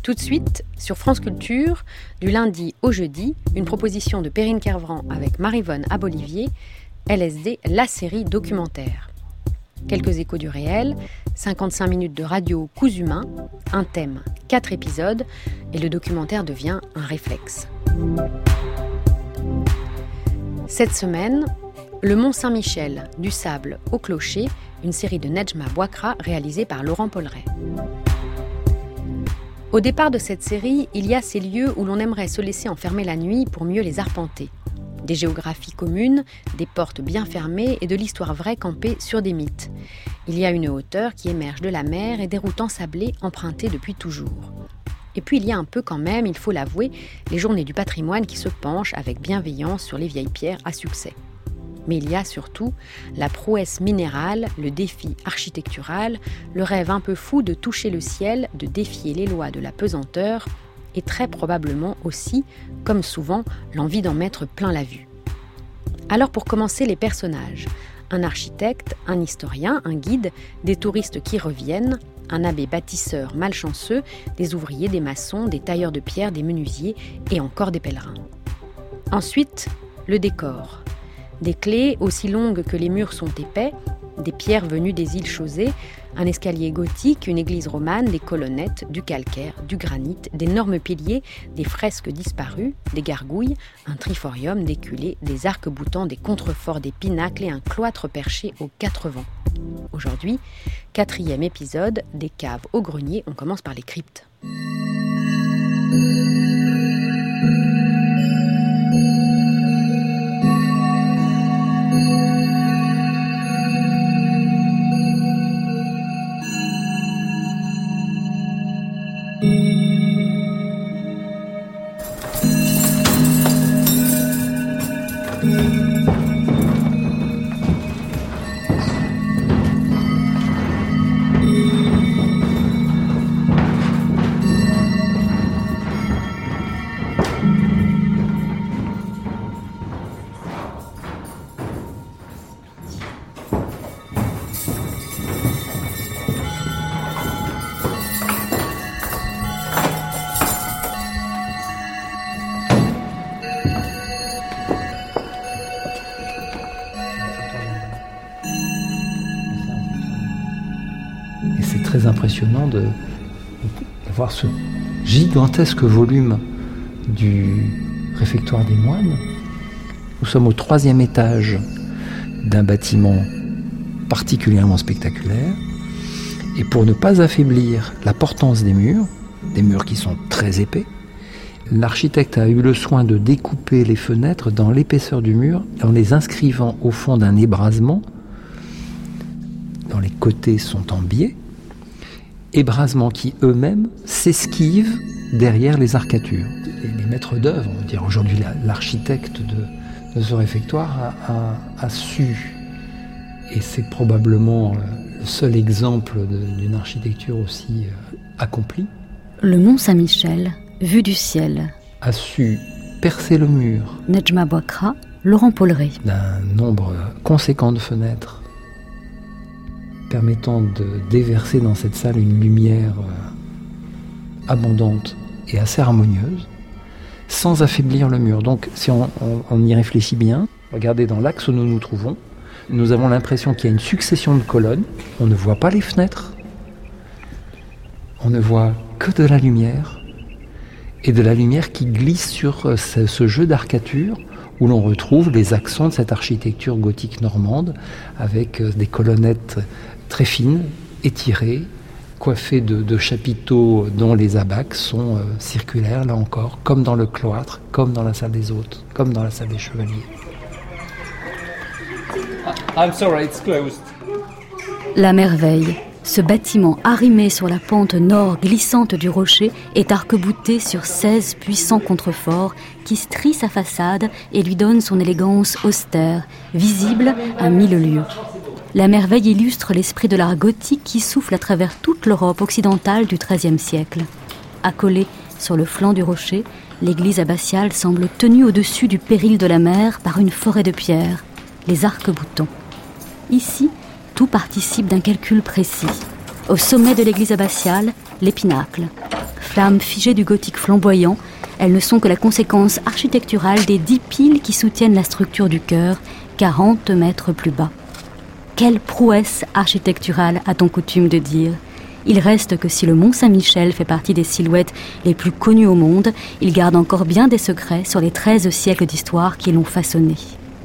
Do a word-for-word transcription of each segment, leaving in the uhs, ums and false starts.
Tout de suite, sur France Culture, du lundi au jeudi, une proposition de Perrine Kervran avec Maryvonne Abolivier, L S D, la série documentaire. Quelques échos du réel, cinquante-cinq minutes de radio coups humains, un thème, quatre épisodes, et le documentaire devient un réflexe. Cette semaine, Le Mont Saint-Michel, du sable au clocher, une série de Nedjma Bouakra réalisée par Laurent Polleret. Au départ de cette série, il y a ces lieux où l'on aimerait se laisser enfermer la nuit pour mieux les arpenter. Des géographies communes, des portes bien fermées et de l'histoire vraie campée sur des mythes. Il y a une hauteur qui émerge de la mer et des routes ensablées empruntées depuis toujours. Et puis il y a un peu quand même, il faut l'avouer, les journées du patrimoine qui se penchent avec bienveillance sur les vieilles pierres à succès. Mais il y a surtout la prouesse minérale, le défi architectural, le rêve un peu fou de toucher le ciel, de défier les lois de la pesanteur, et très probablement aussi, comme souvent, l'envie d'en mettre plein la vue. Alors pour commencer, les personnages. Un architecte, un historien, un guide, des touristes qui reviennent, un abbé bâtisseur malchanceux, des ouvriers, des maçons, des tailleurs de pierre, des menuisiers et encore des pèlerins. Ensuite, le décor. Des clés aussi longues que les murs sont épais, des pierres venues des îles Chausées, un escalier gothique, une église romane, des colonnettes, du calcaire, du granit, d'énormes piliers, des fresques disparues, des gargouilles, un triforium, des culées, des arcs-boutants, des contreforts, des pinacles et un cloître perché aux quatre vents. Aujourd'hui, quatrième épisode, des caves au grenier, on commence par les cryptes. Très impressionnant de, de voir ce gigantesque volume du réfectoire des moines. Nous sommes au troisième étage d'un bâtiment particulièrement spectaculaire. Et pour ne pas affaiblir la portance des murs, des murs qui sont très épais, l'architecte a eu le soin de découper les fenêtres dans l'épaisseur du mur en les inscrivant au fond d'un ébrasement dont les côtés sont en biais. Ébrasements qui eux-mêmes s'esquivent derrière les arcatures. Les, les maîtres d'œuvre, on va dire aujourd'hui l'architecte de, de ce réfectoire a, a, a su, et c'est probablement le seul exemple de, d'une architecture aussi euh, accomplie. Le Mont Saint-Michel, vu du ciel. A su percer le mur. Nedjma Bouakra, Laurent Polleret. D'un nombre conséquent de fenêtres, permettant de déverser dans cette salle une lumière euh, abondante et assez harmonieuse, sans affaiblir le mur. Donc, si on, on, on y réfléchit bien, regardez dans l'axe où nous nous trouvons, nous avons l'impression qu'il y a une succession de colonnes, on ne voit pas les fenêtres, on ne voit que de la lumière, et de la lumière qui glisse sur ce, ce jeu d'arcatures, où l'on retrouve les accents de cette architecture gothique normande, avec des colonnettes très fines, étirées, coiffées de, de chapiteaux dont les abaques sont euh, circulaires, là encore, comme dans le cloître, comme dans la salle des hôtes, comme dans la salle des chevaliers. I'm sorry, it's closed. La merveille. Ce bâtiment arrimé sur la pente nord glissante du rocher est arc-bouté sur seize puissants contreforts qui strient sa façade et lui donnent son élégance austère, visible à mille lieues. La merveille illustre l'esprit de l'art gothique qui souffle à travers toute l'Europe occidentale du treizième siècle. Accolée sur le flanc du rocher, l'église abbatiale semble tenue au-dessus du péril de la mer par une forêt de pierres, les arcs-boutants. Ici, tout participe d'un calcul précis. Au sommet de l'église abbatiale, les pinacles. flammes figées du gothique flamboyant, elles ne sont que la conséquence architecturale des dix piles qui soutiennent la structure du chœur, quarante mètres plus bas. Quelle prouesse architecturale a-t-on coutume de dire ? Il reste que si le Mont Saint-Michel fait partie des silhouettes les plus connues au monde, il garde encore bien des secrets sur les treize siècles d'histoire qui l'ont façonné.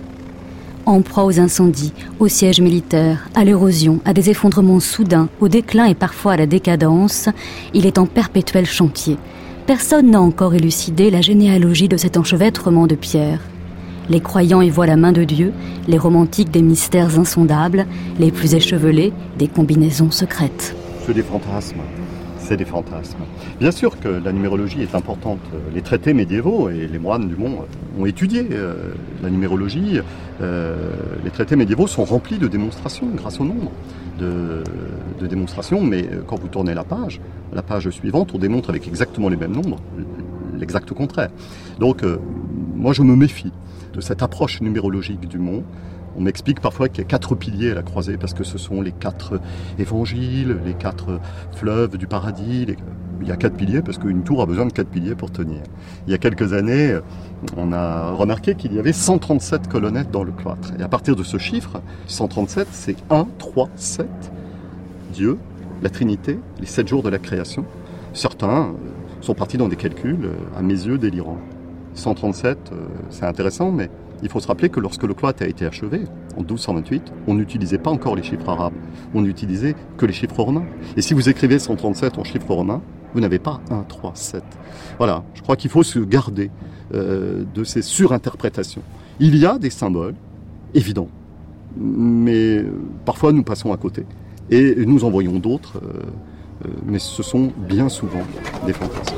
En proie aux incendies, aux sièges militaires, à l'érosion, à des effondrements soudains, au déclin et parfois à la décadence, il est en perpétuel chantier. Personne n'a encore élucidé la généalogie de cet enchevêtrement de pierres. Les croyants y voient la main de Dieu, les romantiques des mystères insondables, les plus échevelés des combinaisons secrètes. C'est des fantasmes, c'est des fantasmes. Bien sûr que la numérologie est importante. Les traités médiévaux, et les moines du Mont ont étudié euh, la numérologie, euh, les traités médiévaux sont remplis de démonstrations grâce au nombre. De, de démonstrations, mais quand vous tournez la page, la page suivante, on démontre avec exactement les mêmes nombres l'exact contraire. Donc, euh, moi je me méfie de cette approche numérologique du Mont. On m'explique parfois qu'il y a quatre piliers à la croisée, parce que ce sont les quatre évangiles, les quatre fleuves du paradis. Les... Il y a quatre piliers, parce qu'une tour a besoin de quatre piliers pour tenir. Il y a quelques années, on a remarqué qu'il y avait cent trente-sept colonnettes dans le cloître. Et à partir de ce chiffre, cent trente-sept, c'est un, trois, sept. Dieu, la Trinité, les sept jours de la création. Certains sont partis dans des calculs, à mes yeux, délirants. cent trente-sept, c'est intéressant, mais il faut se rappeler que lorsque le cloître a été achevé, en douze cent vingt-huit, on n'utilisait pas encore les chiffres arabes, on n'utilisait que les chiffres romains. Et si vous écrivez cent trente-sept en chiffres romains, vous n'avez pas un, trois, sept. Voilà, je crois qu'il faut se garder euh, de ces surinterprétations. Il y a des symboles, évidents, mais parfois nous passons à côté. Et nous en voyons d'autres, euh, euh, mais ce sont bien souvent des fantasmes.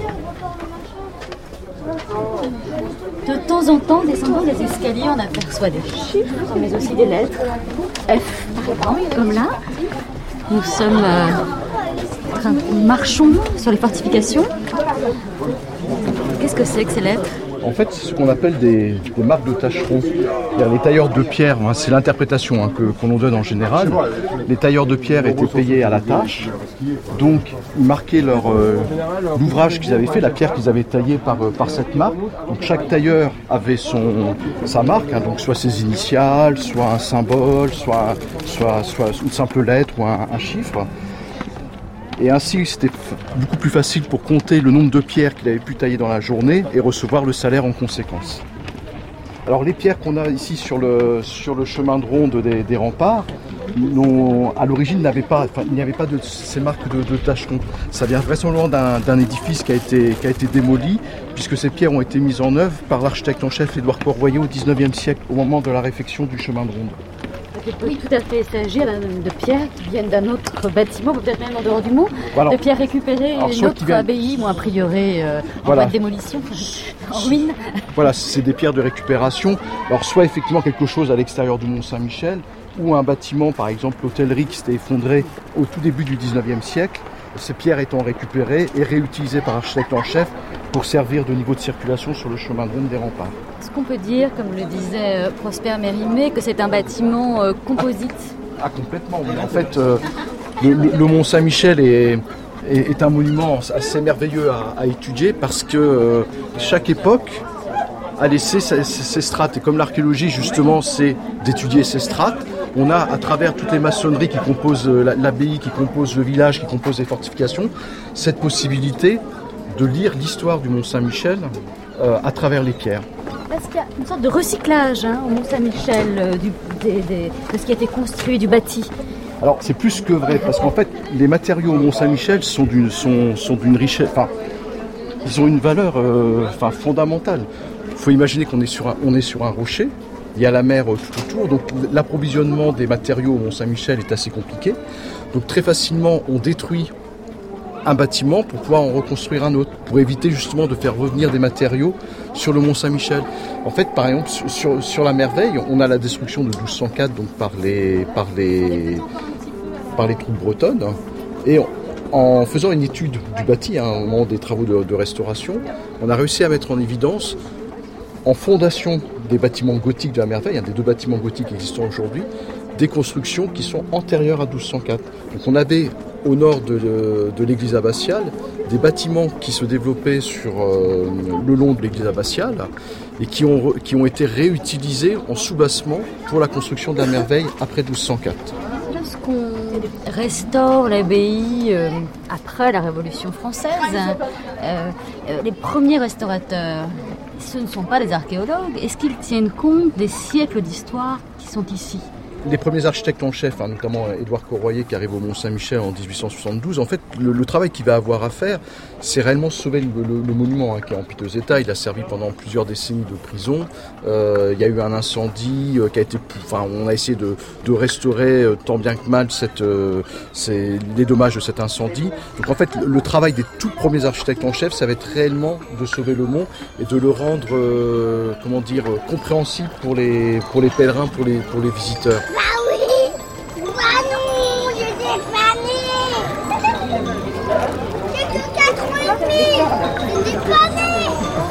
De temps en temps, descendant les escaliers, on aperçoit des chiffres, mais aussi des lettres. F, par exemple, comme là. Nous sommes... Euh, marchons sur les fortifications. Qu'est-ce que c'est que ces lettres ? En fait, c'est ce qu'on appelle des, des marques de tâcherons. Les tailleurs de pierre, hein, c'est l'interprétation hein, que, qu'on en donne en général. Les tailleurs de pierre étaient payés à la tâche. Donc, ils marquaient leur, euh, l'ouvrage qu'ils avaient fait, la pierre qu'ils avaient taillée par, euh, par cette marque. Donc, chaque tailleur avait son, sa marque, hein, donc soit ses initiales, soit un symbole, soit, soit, soit une simple lettre ou un, un chiffre. Et ainsi, c'était beaucoup plus facile pour compter le nombre de pierres qu'il avait pu tailler dans la journée et recevoir le salaire en conséquence. Alors les pierres qu'on a ici sur le, sur le chemin de ronde des, des remparts, à l'origine, n'avaient pas, enfin, il n'y avait pas de ces marques de, de tâcherons. Ça vient vraisemblablement d'un, d'un édifice qui a, été, qui a été démoli, puisque ces pierres ont été mises en œuvre par l'architecte en chef Édouard Corroyer au dix-neuvième siècle, au moment de la réfection du chemin de ronde. Oui, tout à fait. Il s'agit de pierres qui viennent d'un autre bâtiment, peut-être même en dehors du Mont, voilà. De pierres récupérées d'une autre viennent... abbaye, ou a priori euh, en voilà. voie de démolition, en ruine. Voilà, c'est des pierres de récupération. Alors, soit effectivement quelque chose à l'extérieur du Mont Saint-Michel, ou un bâtiment, par exemple l'hôtellerie qui s'était effondré au tout début du dix-neuvième siècle. Ces pierres étant récupérées et réutilisées par l'architecte en chef pour servir de niveau de circulation sur le chemin de ronde des remparts. Est-ce qu'on peut dire, comme le disait Prosper Mérimée, que c'est un bâtiment euh, composite ? Ah, complètement, oui. En fait, euh, le, le, le Mont Saint-Michel est, est, est un monument assez merveilleux à, à étudier parce que euh, chaque époque a laissé ses, ses strates. Et comme l'archéologie, justement, c'est d'étudier ces strates, on a, à travers toutes les maçonneries qui composent l'abbaye, qui composent le village, qui composent les fortifications, cette possibilité de lire l'histoire du Mont Saint-Michel euh, à travers les pierres. Parce qu'il y a une sorte de recyclage hein, au Mont Saint-Michel euh, du, des, des, de ce qui a été construit, du bâti. Alors c'est plus que vrai, parce qu'en fait, les matériaux au Mont Saint-Michel sont d'une, sont, sont d'une richesse, enfin, ils ont une valeur euh, enfin, fondamentale. Il faut imaginer qu'on est sur un, on est sur un rocher. Il y a la mer tout autour, donc l'approvisionnement des matériaux au Mont Saint-Michel est assez compliqué. Donc très facilement, on détruit un bâtiment pour pouvoir en reconstruire un autre, pour éviter justement de faire revenir des matériaux sur le Mont Saint-Michel. En fait, par exemple, sur, sur la Merveille, on a la destruction de douze cent quatre donc par les, par les, par les troupes bretonnes. Et on, en faisant une étude du bâti, hein, au moment des travaux de, de restauration, on a réussi à mettre en évidence en fondation des bâtiments gothiques de la Merveille, un des deux bâtiments gothiques existants aujourd'hui, des constructions qui sont antérieures à douze cent quatre. Donc on avait au nord de, de, de l'église abbatiale, des bâtiments qui se développaient sur euh, le long de l'église abbatiale et qui ont, qui ont été réutilisés en soubassement pour la construction de la merveille après douze cent quatre. Lorsqu'on restaure l'abbaye euh, après la Révolution française, euh, euh, les premiers restaurateurs, ce ne sont pas des archéologues. Est-ce qu'ils tiennent compte des siècles d'histoire qui sont ici ? Les premiers architectes en chef, hein, notamment Édouard Corroyer qui arrive au Mont-Saint-Michel en dix-huit cent soixante-douze, en fait, le, le travail qu'il va avoir à faire, c'est réellement sauver le, le, le monument hein, qui est en piteux état. Il a servi pendant plusieurs décennies de prison. Euh, il y a eu un incendie euh, qui a été, enfin, on a essayé de, de restaurer euh, tant bien que mal cette, euh, c'est, les dommages de cet incendie. Donc en fait, le, le travail des tout premiers architectes en chef, ça va être réellement de sauver le mont et de le rendre, euh, comment dire, compréhensible pour les, pour les pèlerins, pour les, pour les visiteurs. Bah oui! Bah non! J'ai défané! J'ai que quatre ans et demi! J'ai défané!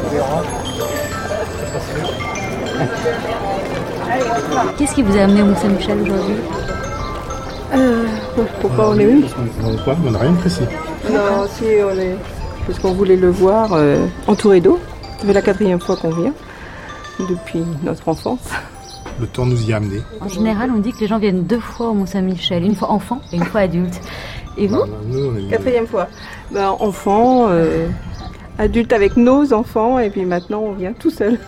Qu'est-ce qui vous a amené au Mont-Saint-Michel aujourd'hui ? Euh, pourquoi on est venu ? On n'a rien précis. Non, si on est... Parce qu'on voulait le voir euh, entouré d'eau. C'est la quatrième fois qu'on vient, depuis notre enfance. Le temps nous y a amenés. En général, on dit que les gens viennent deux fois au Mont-Saint-Michel, une fois enfant et une fois adulte. Et vous ? Nous, on est... Quatrième fois. Ben, enfant, euh, adulte avec nos enfants, et puis maintenant on vient tout seul.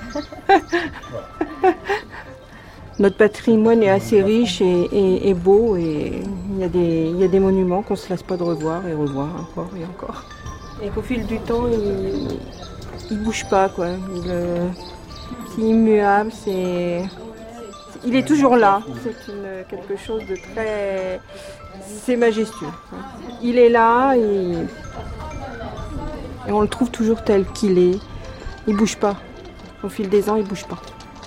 Notre patrimoine est assez riche et, et, et beau, et il y a des, il y a des monuments qu'on ne se lasse pas de revoir et revoir encore et encore. Et qu'au fil du temps, il ne bouge pas, quoi. Il, euh, c'est immuable, c'est... Il est toujours là. C'est une, quelque chose de très... C'est majestueux. Il est là et, et on le trouve toujours tel qu'il est. Il ne bouge pas. Au fil des ans, il ne bouge pas.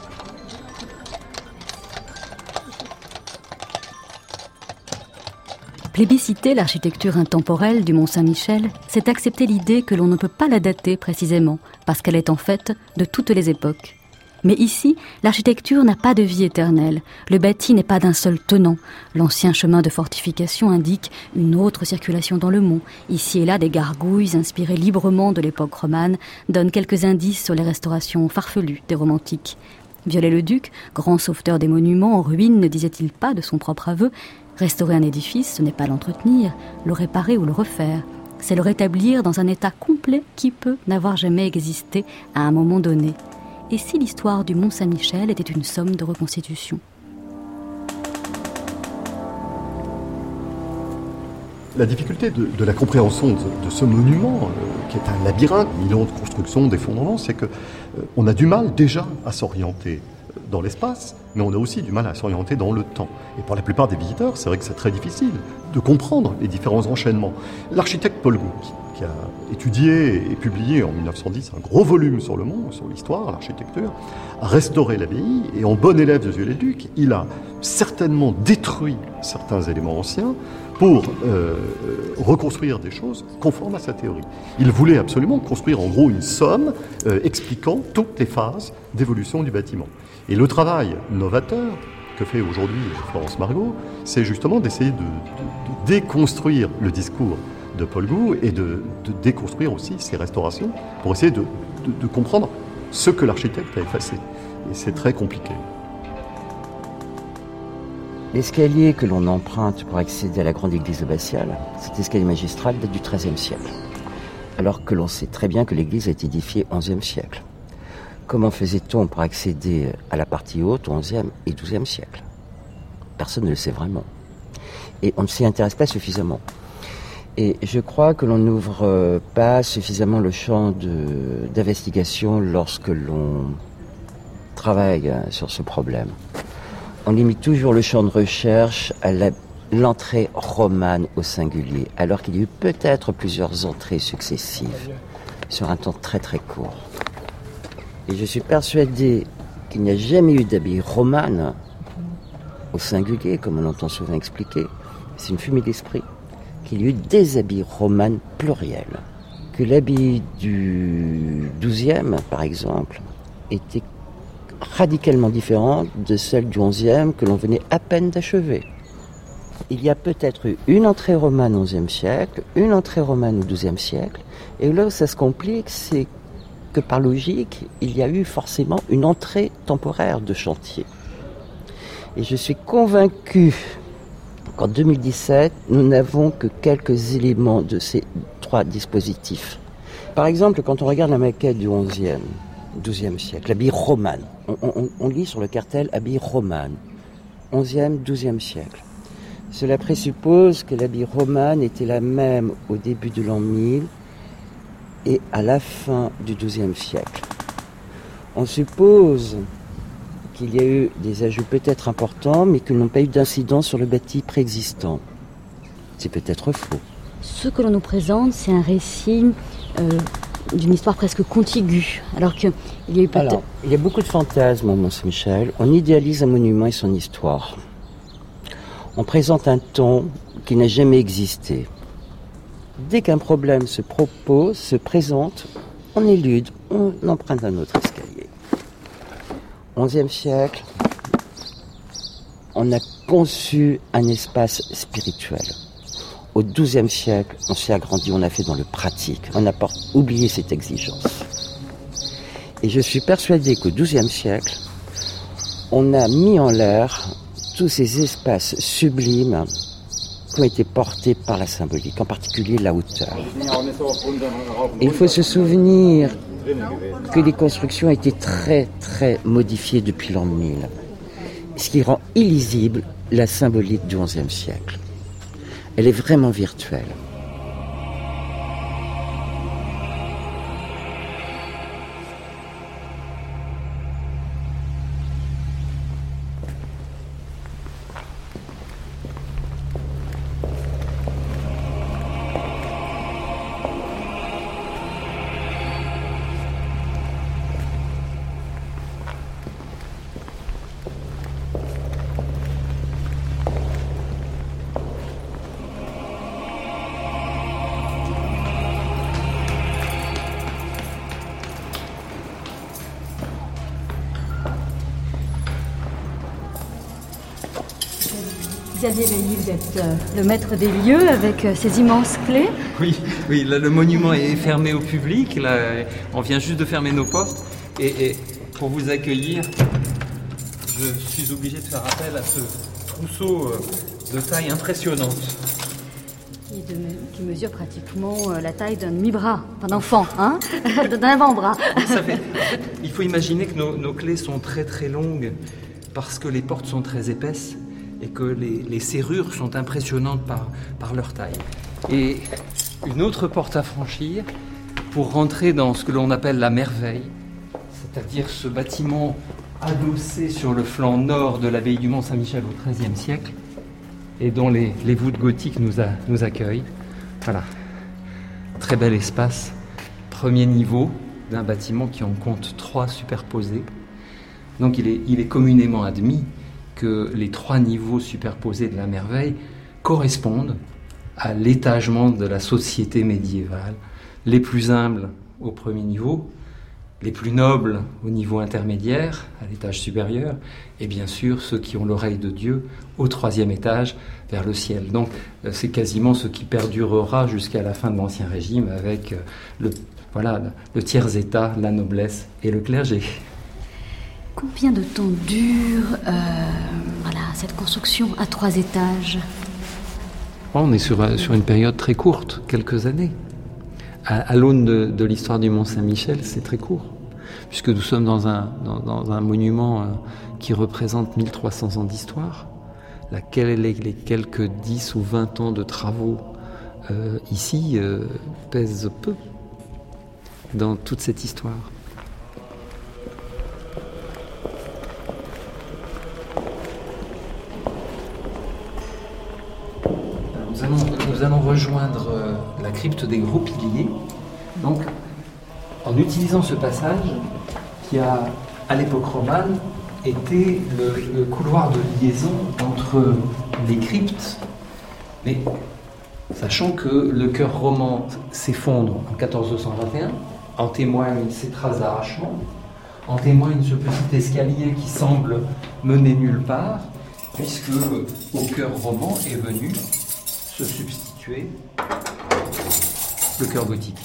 Plébisciter l'architecture intemporelle du Mont-Saint-Michel, c'est accepter l'idée que l'on ne peut pas la dater précisément, parce qu'elle est en fait de toutes les époques. Mais ici, l'architecture n'a pas de vie éternelle. Le bâti n'est pas d'un seul tenant. L'ancien chemin de fortification indique une autre circulation dans le mont. Ici et là, des gargouilles inspirées librement de l'époque romane donnent quelques indices sur les restaurations farfelues des romantiques. Viollet-le-Duc, grand sauveteur des monuments en ruine, ne disait-il pas de son propre aveu: restaurer un édifice, ce n'est pas l'entretenir, le réparer ou le refaire. C'est le rétablir dans un état complet qui peut n'avoir jamais existé à un moment donné. Et si l'histoire du Mont-Saint-Michel était une somme de reconstitution ? La difficulté de, de la compréhension de, de ce monument, euh, qui est un labyrinthe, mille ans de construction, d'effondrement, c'est qu'on euh, a du mal déjà à s'orienter dans l'espace, mais on a aussi du mal à s'orienter dans le temps. Et pour la plupart des visiteurs, c'est vrai que c'est très difficile de comprendre les différents enchaînements. L'architecte Paul Gou, qui, qui a étudié et publié en mille neuf cent dix un gros volume sur le monde, sur l'histoire, l'architecture, a restauré l'abbaye, et en bon élève de Viollet-le-Duc, il a certainement détruit certains éléments anciens pour euh, reconstruire des choses conformes à sa théorie. Il voulait absolument construire en gros une somme euh, expliquant toutes les phases d'évolution du bâtiment. Et le travail novateur que fait aujourd'hui Florence Margot, c'est justement d'essayer de, de, de déconstruire le discours de Paul Gou et de, de déconstruire aussi ses restaurations pour essayer de, de, de comprendre ce que l'architecte a effacé. Et c'est très compliqué. L'escalier que l'on emprunte pour accéder à la grande église abbatiale, cet escalier magistral date du treizième siècle, alors que l'on sait très bien que l'église a été édifiée au onzième siècle. Comment faisait-on pour accéder à la partie haute au onzième et douzième siècle ? Personne ne le sait vraiment. Et on ne s'y intéresse pas suffisamment. Et je crois que l'on n'ouvre pas suffisamment le champ de, d'investigation lorsque l'on travaille sur ce problème. On limite toujours le champ de recherche à la, l'entrée romane au singulier, alors qu'il y a eu peut-être plusieurs entrées successives sur un temps très très court. Et je suis persuadé qu'il n'y a jamais eu d'abbaye romane au singulier, comme on l'entend souvent expliquer. C'est une fumée d'esprit. Qu'il y a eu des abbayes romanes plurielles. Que l'abbaye du douzième, par exemple, était radicalement différente de celle du onzième que l'on venait à peine d'achever. il y a peut-être eu une entrée romane au onzième siècle, une entrée romane au douzième siècle, et là où ça se complique, c'est que par logique, il y a eu forcément une entrée temporaire de chantier. Et je suis convaincu qu'en deux mille dix-sept, nous n'avons que quelques éléments de ces trois dispositifs. Par exemple, quand on regarde la maquette du onzième, douzième siècle, l'abbaye romane, on, on, on lit sur le cartel abbaye romane, onzième, douzième siècle. Cela présuppose que l'abbaye romane était la même au début de l'an mille et à la fin du douzième siècle. On suppose qu'il y a eu des ajouts peut-être importants, mais qu'ils n'ont pas eu d'incidence sur le bâti préexistant. C'est peut-être faux. Ce que l'on nous présente, c'est un récit euh, d'une histoire presque contiguë, alors qu'il y a eu peut-être... Alors, il y a beaucoup de fantasmes au Mont-Saint-Michel. On idéalise un monument et son histoire. On présente un ton qui n'a jamais existé. Dès qu'un problème se propose, se présente, on élude, on emprunte un autre escalier. onzième siècle, on a conçu un espace spirituel. Au douzième siècle, on s'est agrandi, on a fait dans le pratique. On n'a pas oublié cette exigence. Et je suis persuadé qu'au douzième siècle, on a mis en l'air tous ces espaces sublimes qui ont été portés par la symbolique, en particulier la hauteur. Il faut se souvenir que les constructions ont été très très modifiées depuis l'an mille, ce qui rend illisible la symbolique du onzième siècle. Elle est vraiment virtuelle. Xavier Bailly, vous êtes euh, le maître des lieux avec euh, ces immenses clés. Oui, oui, là, le monument est fermé au public. Là, on vient juste de fermer nos portes. Et, et pour vous accueillir, je suis obligé de faire appel à ce trousseau de taille impressionnante. Qui, de, qui mesure pratiquement euh, la taille d'un demi-bras, enfin d'enfant, hein, d'un avant-bras. Ça fait, il faut imaginer que nos, nos clés sont très très longues parce que les portes sont très épaisses et que les, les serrures sont impressionnantes par, par leur taille. Et une autre porte à franchir pour rentrer dans ce que l'on appelle la merveille, c'est-à-dire ce bâtiment adossé sur le flanc nord de l'abbaye du Mont-Saint-Michel au treizième siècle et dont les, les voûtes gothiques nous, a, nous accueillent. Voilà, très bel espace, premier niveau d'un bâtiment qui en compte trois superposés. Donc il est, il est communément admis que les trois niveaux superposés de la merveille correspondent à l'étagement de la société médiévale, les plus humbles au premier niveau, les plus nobles au niveau intermédiaire, à l'étage supérieur, et bien sûr ceux qui ont l'oreille de Dieu au troisième étage, vers le ciel. Donc c'est quasiment ce qui perdurera jusqu'à la fin de l'Ancien Régime avec le, voilà, le tiers-état, la noblesse et le clergé. Combien de temps dure euh, voilà, cette construction à trois étages ? On est sur, sur une période très courte, quelques années. À, à l'aune de, de l'histoire du Mont-Saint-Michel, c'est très court, puisque nous sommes dans un, dans, dans un monument euh, qui représente mille trois cents ans d'histoire, laquelle les, les quelques dix ou vingt ans de travaux euh, ici euh, pèsent peu dans toute cette histoire. Nous allons, nous allons rejoindre euh, la crypte des Gros Piliers, donc en utilisant ce passage qui a, à l'époque romane, été le, le couloir de liaison entre les cryptes, mais sachant que le chœur roman s'effondre en quatorze cent vingt et un, en témoigne ces traces d'arrachement, en témoigne ce petit escalier qui semble mener nulle part, puisque au chœur roman est venu se substituer le chœur gothique.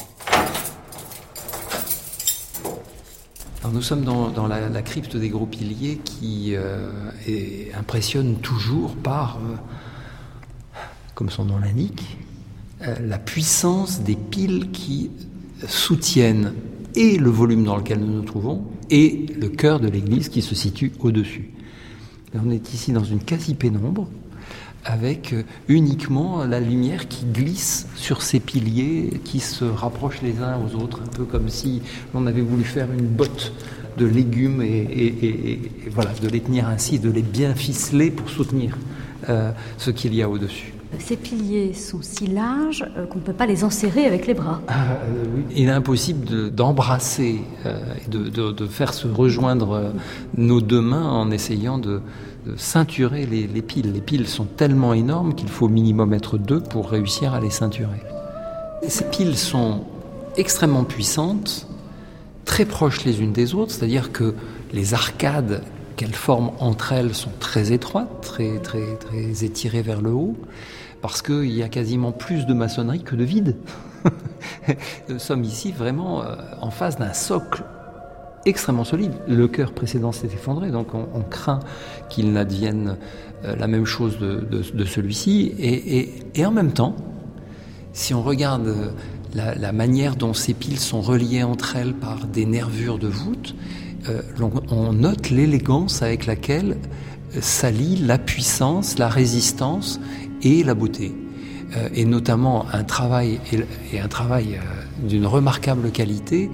Alors nous sommes dans, dans la, la crypte des Gros Piliers qui euh, est, impressionne toujours par, euh, comme son nom l'indique, euh, la puissance des piles qui soutiennent et le volume dans lequel nous nous trouvons et le chœur de l'église qui se situe au-dessus. Et on est ici dans une quasi-pénombre avec uniquement la lumière qui glisse sur ces piliers qui se rapprochent les uns aux autres, un peu comme si l'on avait voulu faire une botte de légumes et, et, et, et voilà, de les tenir ainsi, de les bien ficeler pour soutenir euh, ce qu'il y a au-dessus. Ces piliers sont si larges euh, qu'on ne peut pas les enserrer avec les bras. Euh, oui. Il est impossible de, d'embrasser euh, et de, de, de faire se rejoindre euh, nos deux mains en essayant de, de ceinturer les, les piles. Les piles sont tellement énormes qu'il faut au minimum être deux pour réussir à les ceinturer. Et ces piles sont extrêmement puissantes, très proches les unes des autres, c'est-à-dire que les arcades qu'elles forment entre elles sont très étroites, très, très, très étirées vers le haut, parce qu'il y a quasiment plus de maçonnerie que de vide. Nous sommes ici vraiment en face d'un socle extrêmement solide. Le chœur précédent s'est effondré, donc on, on craint qu'il n'advienne la même chose de, de, de celui-ci. Et, et, et en même temps, si on regarde la, la manière dont ces piles sont reliées entre elles par des nervures de voûte, euh, on, on note l'élégance avec laquelle s'allie la puissance, la résistance et la beauté. Euh, et notamment un travail, et, et un travail euh, d'une remarquable qualité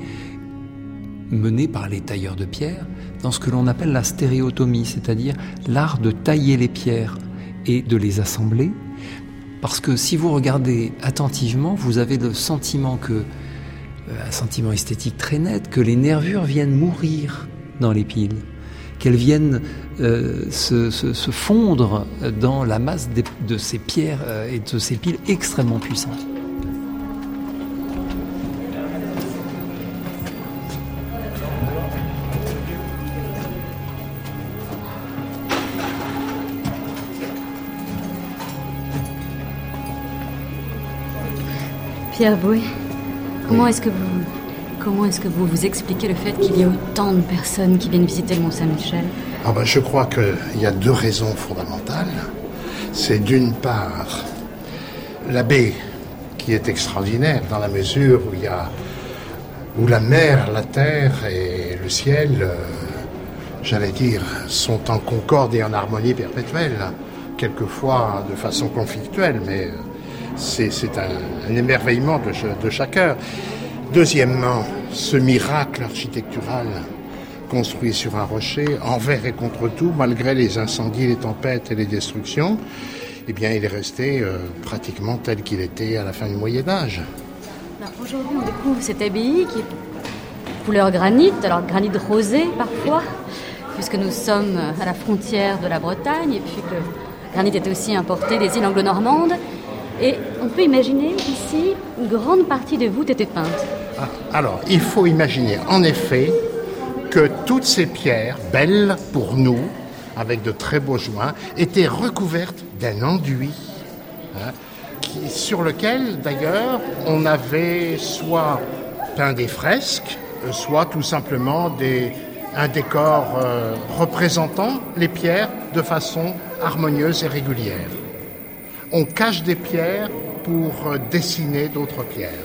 mené par les tailleurs de pierre dans ce que l'on appelle la stéréotomie, c'est-à-dire l'art de tailler les pierres et de les assembler. Parce que si vous regardez attentivement, vous avez le sentiment que, un sentiment esthétique très net, que les nervures viennent mourir dans les piles, qu'elles viennent euh, se, se, se fondre dans la masse de, de ces pierres euh, et de ces piles extrêmement puissantes. Pierre Bouet, comment oui. est-ce que vous comment est-ce que vous vous expliquez le fait qu'il y ait autant de personnes qui viennent visiter le Mont-Saint-Michel ? Ah ben, je crois qu'il y a deux raisons fondamentales. C'est d'une part la baie qui est extraordinaire dans la mesure où il y a où la mer, la terre et le ciel, euh, j'allais dire, sont en concorde et en harmonie perpétuelle, quelquefois de façon conflictuelle, mais C'est, c'est un, un émerveillement de, de chaque heure. Deuxièmement, ce miracle architectural construit sur un rocher, envers et contre tout, malgré les incendies, les tempêtes et les destructions, eh bien, il est resté euh, pratiquement tel qu'il était à la fin du Moyen-Âge. Alors, aujourd'hui, on découvre cette abbaye qui est couleur granit, alors granit rosé parfois, puisque nous sommes à la frontière de la Bretagne, et puis que le granit est aussi importé des îles anglo-normandes. Et on peut imaginer qu'ici, une grande partie de voûte était peinte. Alors, il faut imaginer en effet que toutes ces pierres, belles pour nous, avec de très beaux joints, étaient recouvertes d'un enduit, hein, qui, sur lequel, d'ailleurs, on avait soit peint des fresques, soit tout simplement des, un décor euh, représentant les pierres de façon harmonieuse et régulière. On cache des pierres pour dessiner d'autres pierres.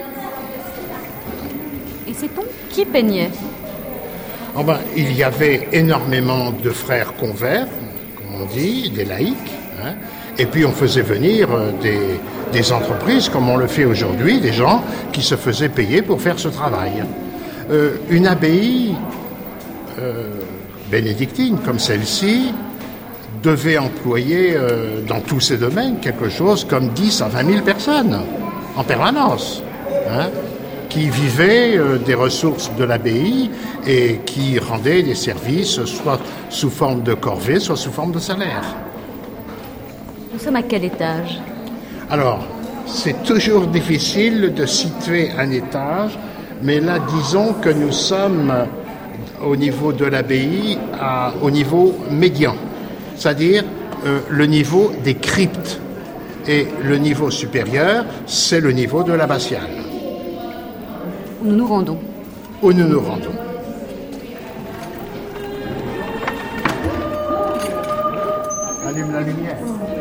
Et sait-on qui peignait ? Oh ben, il y avait énormément de frères convers, comme on dit, des laïcs, hein, et puis on faisait venir des, des entreprises, comme on le fait aujourd'hui, des gens qui se faisaient payer pour faire ce travail. Euh, une abbaye euh, bénédictine comme celle-ci devait employer euh, dans tous ces domaines quelque chose comme dix à vingt mille personnes en permanence, hein, qui vivaient euh, des ressources de l'abbaye et qui rendaient des services soit sous forme de corvée, soit sous forme de salaire. Nous sommes à quel étage ? Alors, c'est toujours difficile de situer un étage, mais là, disons que nous sommes au niveau de l'abbaye, à, au niveau médian. C'est-à-dire euh, le niveau des cryptes. Et le niveau supérieur, c'est le niveau de l'abbatiale. Où nous nous rendons. Où nous nous rendons. Allume la lumière.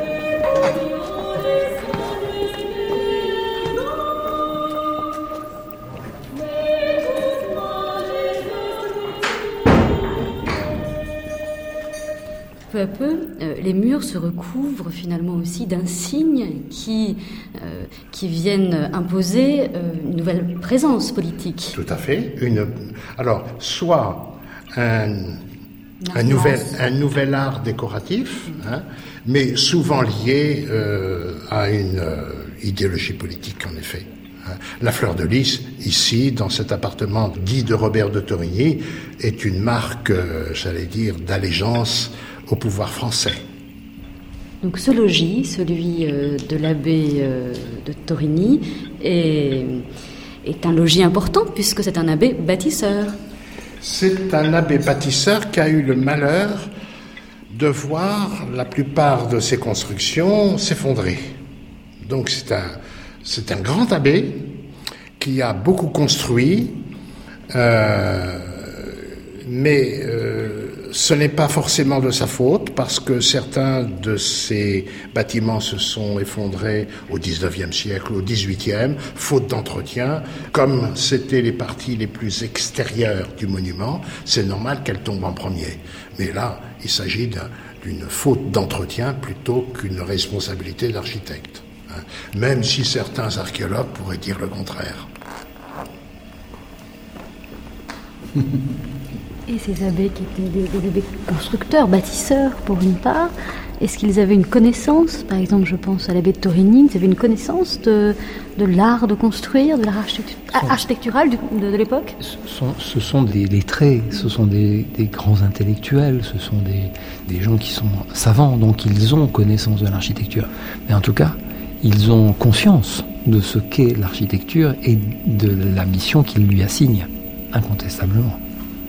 Peu à peu, euh, les murs se recouvrent finalement aussi d'un signe qui, euh, qui viennent imposer euh, une nouvelle présence politique. Tout à fait. Une, alors, soit un, un, nouvel, un nouvel art décoratif, hein, mais souvent lié euh, à une euh, idéologie politique, en effet. La fleur de lys, ici, dans cet appartement dit de Robert de Torigny, est une marque, euh, j'allais dire, d'allégeance au pouvoir français. Donc ce logis, celui euh, de l'abbé euh, de Torigny, est, est un logis important puisque c'est un abbé bâtisseur. C'est un abbé bâtisseur qui a eu le malheur de voir la plupart de ses constructions s'effondrer. Donc c'est un, c'est un grand abbé qui a beaucoup construit, euh, mais euh, ce n'est pas forcément de sa faute, parce que certains de ces bâtiments se sont effondrés au dix-neuvième siècle, au dix-huitième, faute d'entretien. Comme c'était les parties les plus extérieures du monument, c'est normal qu'elles tombent en premier. Mais là, il s'agit d'un, d'une faute d'entretien plutôt qu'une responsabilité d'architecte. Hein, même si certains archéologues pourraient dire le contraire. Et ces abbés qui étaient des, des abbés constructeurs, bâtisseurs pour une part, est-ce qu'ils avaient une connaissance, par exemple je pense à l'abbé de Torigny, ils avaient une connaissance de, de l'art de construire, de l'art architectu- architectural de, de, de l'époque? Ce sont, ce sont des lettrés, ce sont des, des grands intellectuels, ce sont des, des gens qui sont savants, donc ils ont connaissance de l'architecture. Mais en tout cas, ils ont conscience de ce qu'est l'architecture et de la mission qu'ils lui assignent, incontestablement.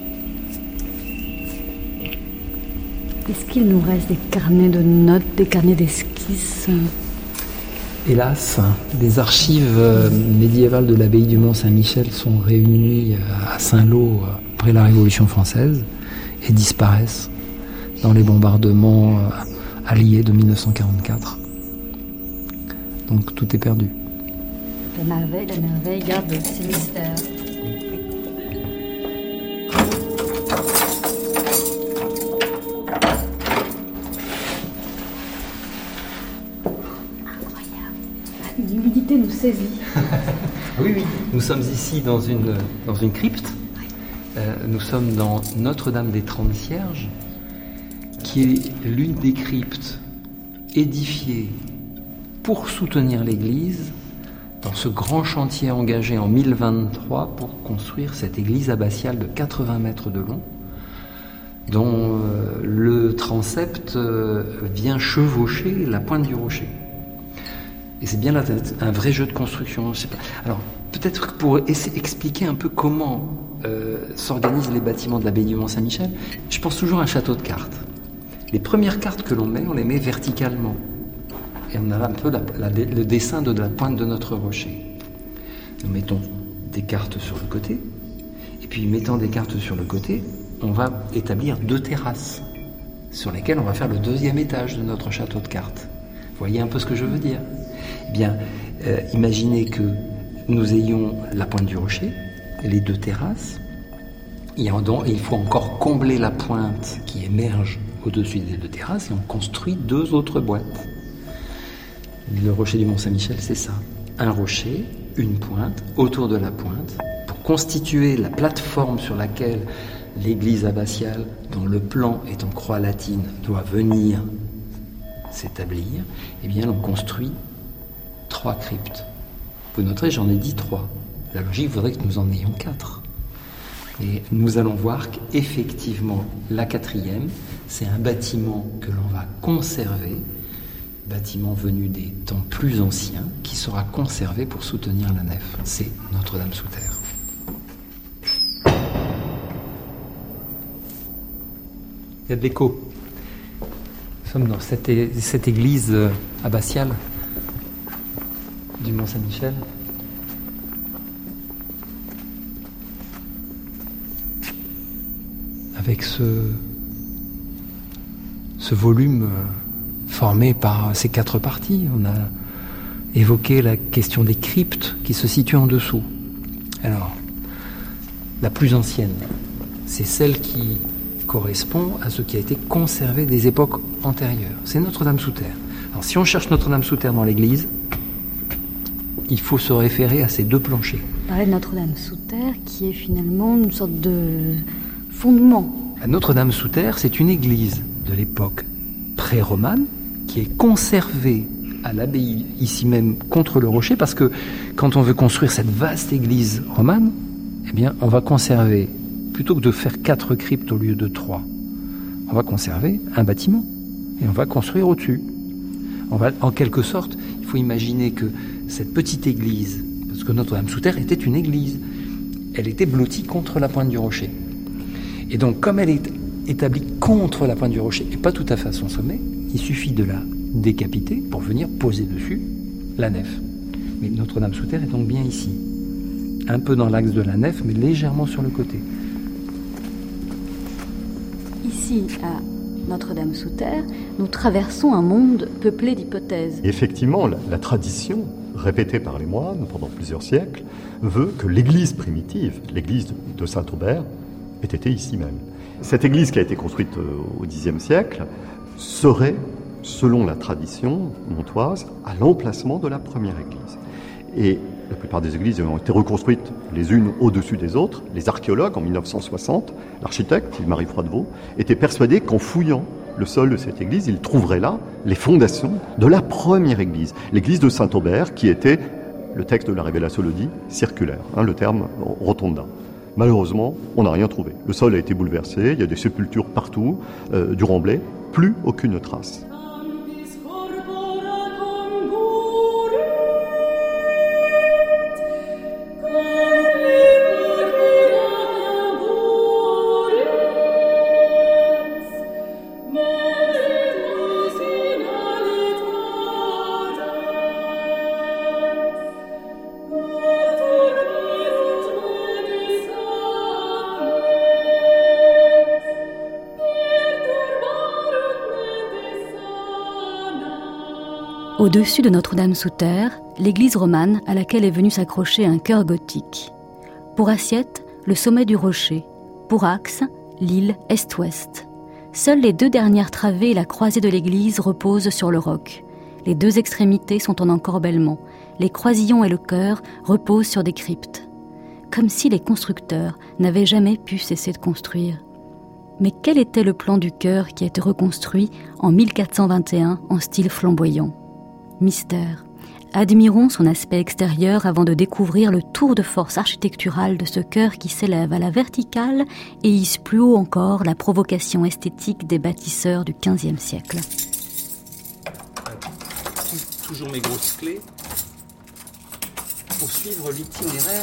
Est-ce qu'il nous reste des carnets de notes, des carnets d'esquisses? Hélas, les archives médiévales de l'abbaye du Mont-Saint-Michel sont réunies à Saint-Lô après la Révolution française et disparaissent dans les bombardements alliés de mille neuf cent quarante-quatre. Donc tout est perdu. La merveille, la merveille garde ses mystères. L'humidité nous saisit. Oui, oui. Nous sommes ici dans une, dans une crypte. Euh, nous sommes dans Notre-Dame des Trente Cierges, qui est l'une des cryptes édifiées pour soutenir l'Église dans ce grand chantier engagé en mille vingt-trois pour construire cette église abbatiale de quatre-vingts mètres de long, dont euh, le transept euh, vient chevaucher la pointe du rocher. Et c'est bien là un vrai jeu de construction. Je sais pas. Alors, peut-être pour essayer, expliquer un peu comment euh, s'organisent les bâtiments de l'abbaye du Mont-Saint-Michel, je pense toujours à un château de cartes. Les premières cartes que l'on met, on les met verticalement. Et on a un peu la, la, le dessin de la pointe de notre rocher. Nous mettons des cartes sur le côté, et puis mettant des cartes sur le côté, on va établir deux terrasses sur lesquelles on va faire le deuxième étage de notre château de cartes. Vous voyez un peu ce que je veux dire ? Eh bien, euh, imaginez que nous ayons la pointe du rocher, les deux terrasses, et il faut encore combler la pointe qui émerge au-dessus des deux terrasses, et on construit deux autres boîtes. Le rocher du Mont-Saint-Michel, c'est ça. Un rocher, une pointe, autour de la pointe, pour constituer la plateforme sur laquelle l'église abbatiale, dont le plan est en croix latine, doit venir s'établir. Eh bien, on construit trois cryptes. Vous noterez, j'en ai dit trois. La logique voudrait que nous en ayons quatre. Et nous allons voir qu'effectivement, la quatrième, c'est un bâtiment que l'on va conserver, bâtiment venu des temps plus anciens, qui sera conservé pour soutenir la nef. C'est Notre-Dame sous terre. Il y a de l'écho. Nous sommes dans cette, cette église abbatiale du Mont-Saint-Michel. Avec ce, ce volume formé par ces quatre parties. On a évoqué la question des cryptes qui se situent en dessous. Alors, la plus ancienne, c'est celle qui correspond à ce qui a été conservé des époques antérieures. C'est Notre-Dame-sous-Terre. Alors, si on cherche Notre-Dame-sous-Terre dans l'église, il faut se référer à ces deux planchers. On parlait de Notre-Dame-sous-Terre qui est finalement une sorte de fondement. Notre-Dame-sous-Terre, c'est une église de l'époque pré-romane qui est conservée à l'abbaye, ici même, contre le rocher, parce que quand on veut construire cette vaste église romane, eh bien, on va conserver, plutôt que de faire quatre cryptes au lieu de trois, on va conserver un bâtiment et on va construire au-dessus. On va, en quelque sorte, il faut imaginer que cette petite église, parce que Notre-Dame-sous-Terre était une église, elle était blottie contre la pointe du rocher. Et donc, comme elle est établie contre la pointe du rocher et pas tout à fait à son sommet, il suffit de la décapiter pour venir poser dessus la nef. Mais Notre-Dame-sous-Terre est donc bien ici, un peu dans l'axe de la nef, mais légèrement sur le côté. Ici, à Notre-Dame-sous-Terre, nous traversons un monde peuplé d'hypothèses. Effectivement, la, la tradition, répétée par les moines pendant plusieurs siècles, veut que l'église primitive, l'église de, de Saint-Aubert, ait été ici même. Cette église qui a été construite au Xe siècle serait, selon la tradition montoise, à l'emplacement de la première église. Et la plupart des églises ont été reconstruites les unes au-dessus des autres. Les archéologues, en mille neuf cent soixante, l'architecte, Yves-Marie Froidevaux, était persuadé qu'en fouillant le sol de cette église, il trouverait là les fondations de la première église, l'église de Saint-Aubert, qui était, le texte de la Révélation le dit, circulaire, hein, le terme rotonda. Malheureusement, on n'a rien trouvé. Le sol a été bouleversé, il y a des sépultures partout, euh, du remblai, plus aucune trace. Au-dessus de Notre-Dame-sous-Terre, l'église romane à laquelle est venu s'accrocher un chœur gothique. Pour assiette, le sommet du rocher. Pour axe, l'île est-ouest. Seules les deux dernières travées et la croisée de l'église reposent sur le roc. Les deux extrémités sont en encorbellement. Les croisillons et le chœur reposent sur des cryptes. Comme si les constructeurs n'avaient jamais pu cesser de construire. Mais quel était le plan du chœur qui a été reconstruit en mille quatre cent vingt et un en style flamboyant ? Mystère. Admirons son aspect extérieur avant de découvrir le tour de force architectural de ce chœur qui s'élève à la verticale et hisse plus haut encore la provocation esthétique des bâtisseurs du quinzième siècle. Toujours mes grosses clés pour suivre l'itinéraire.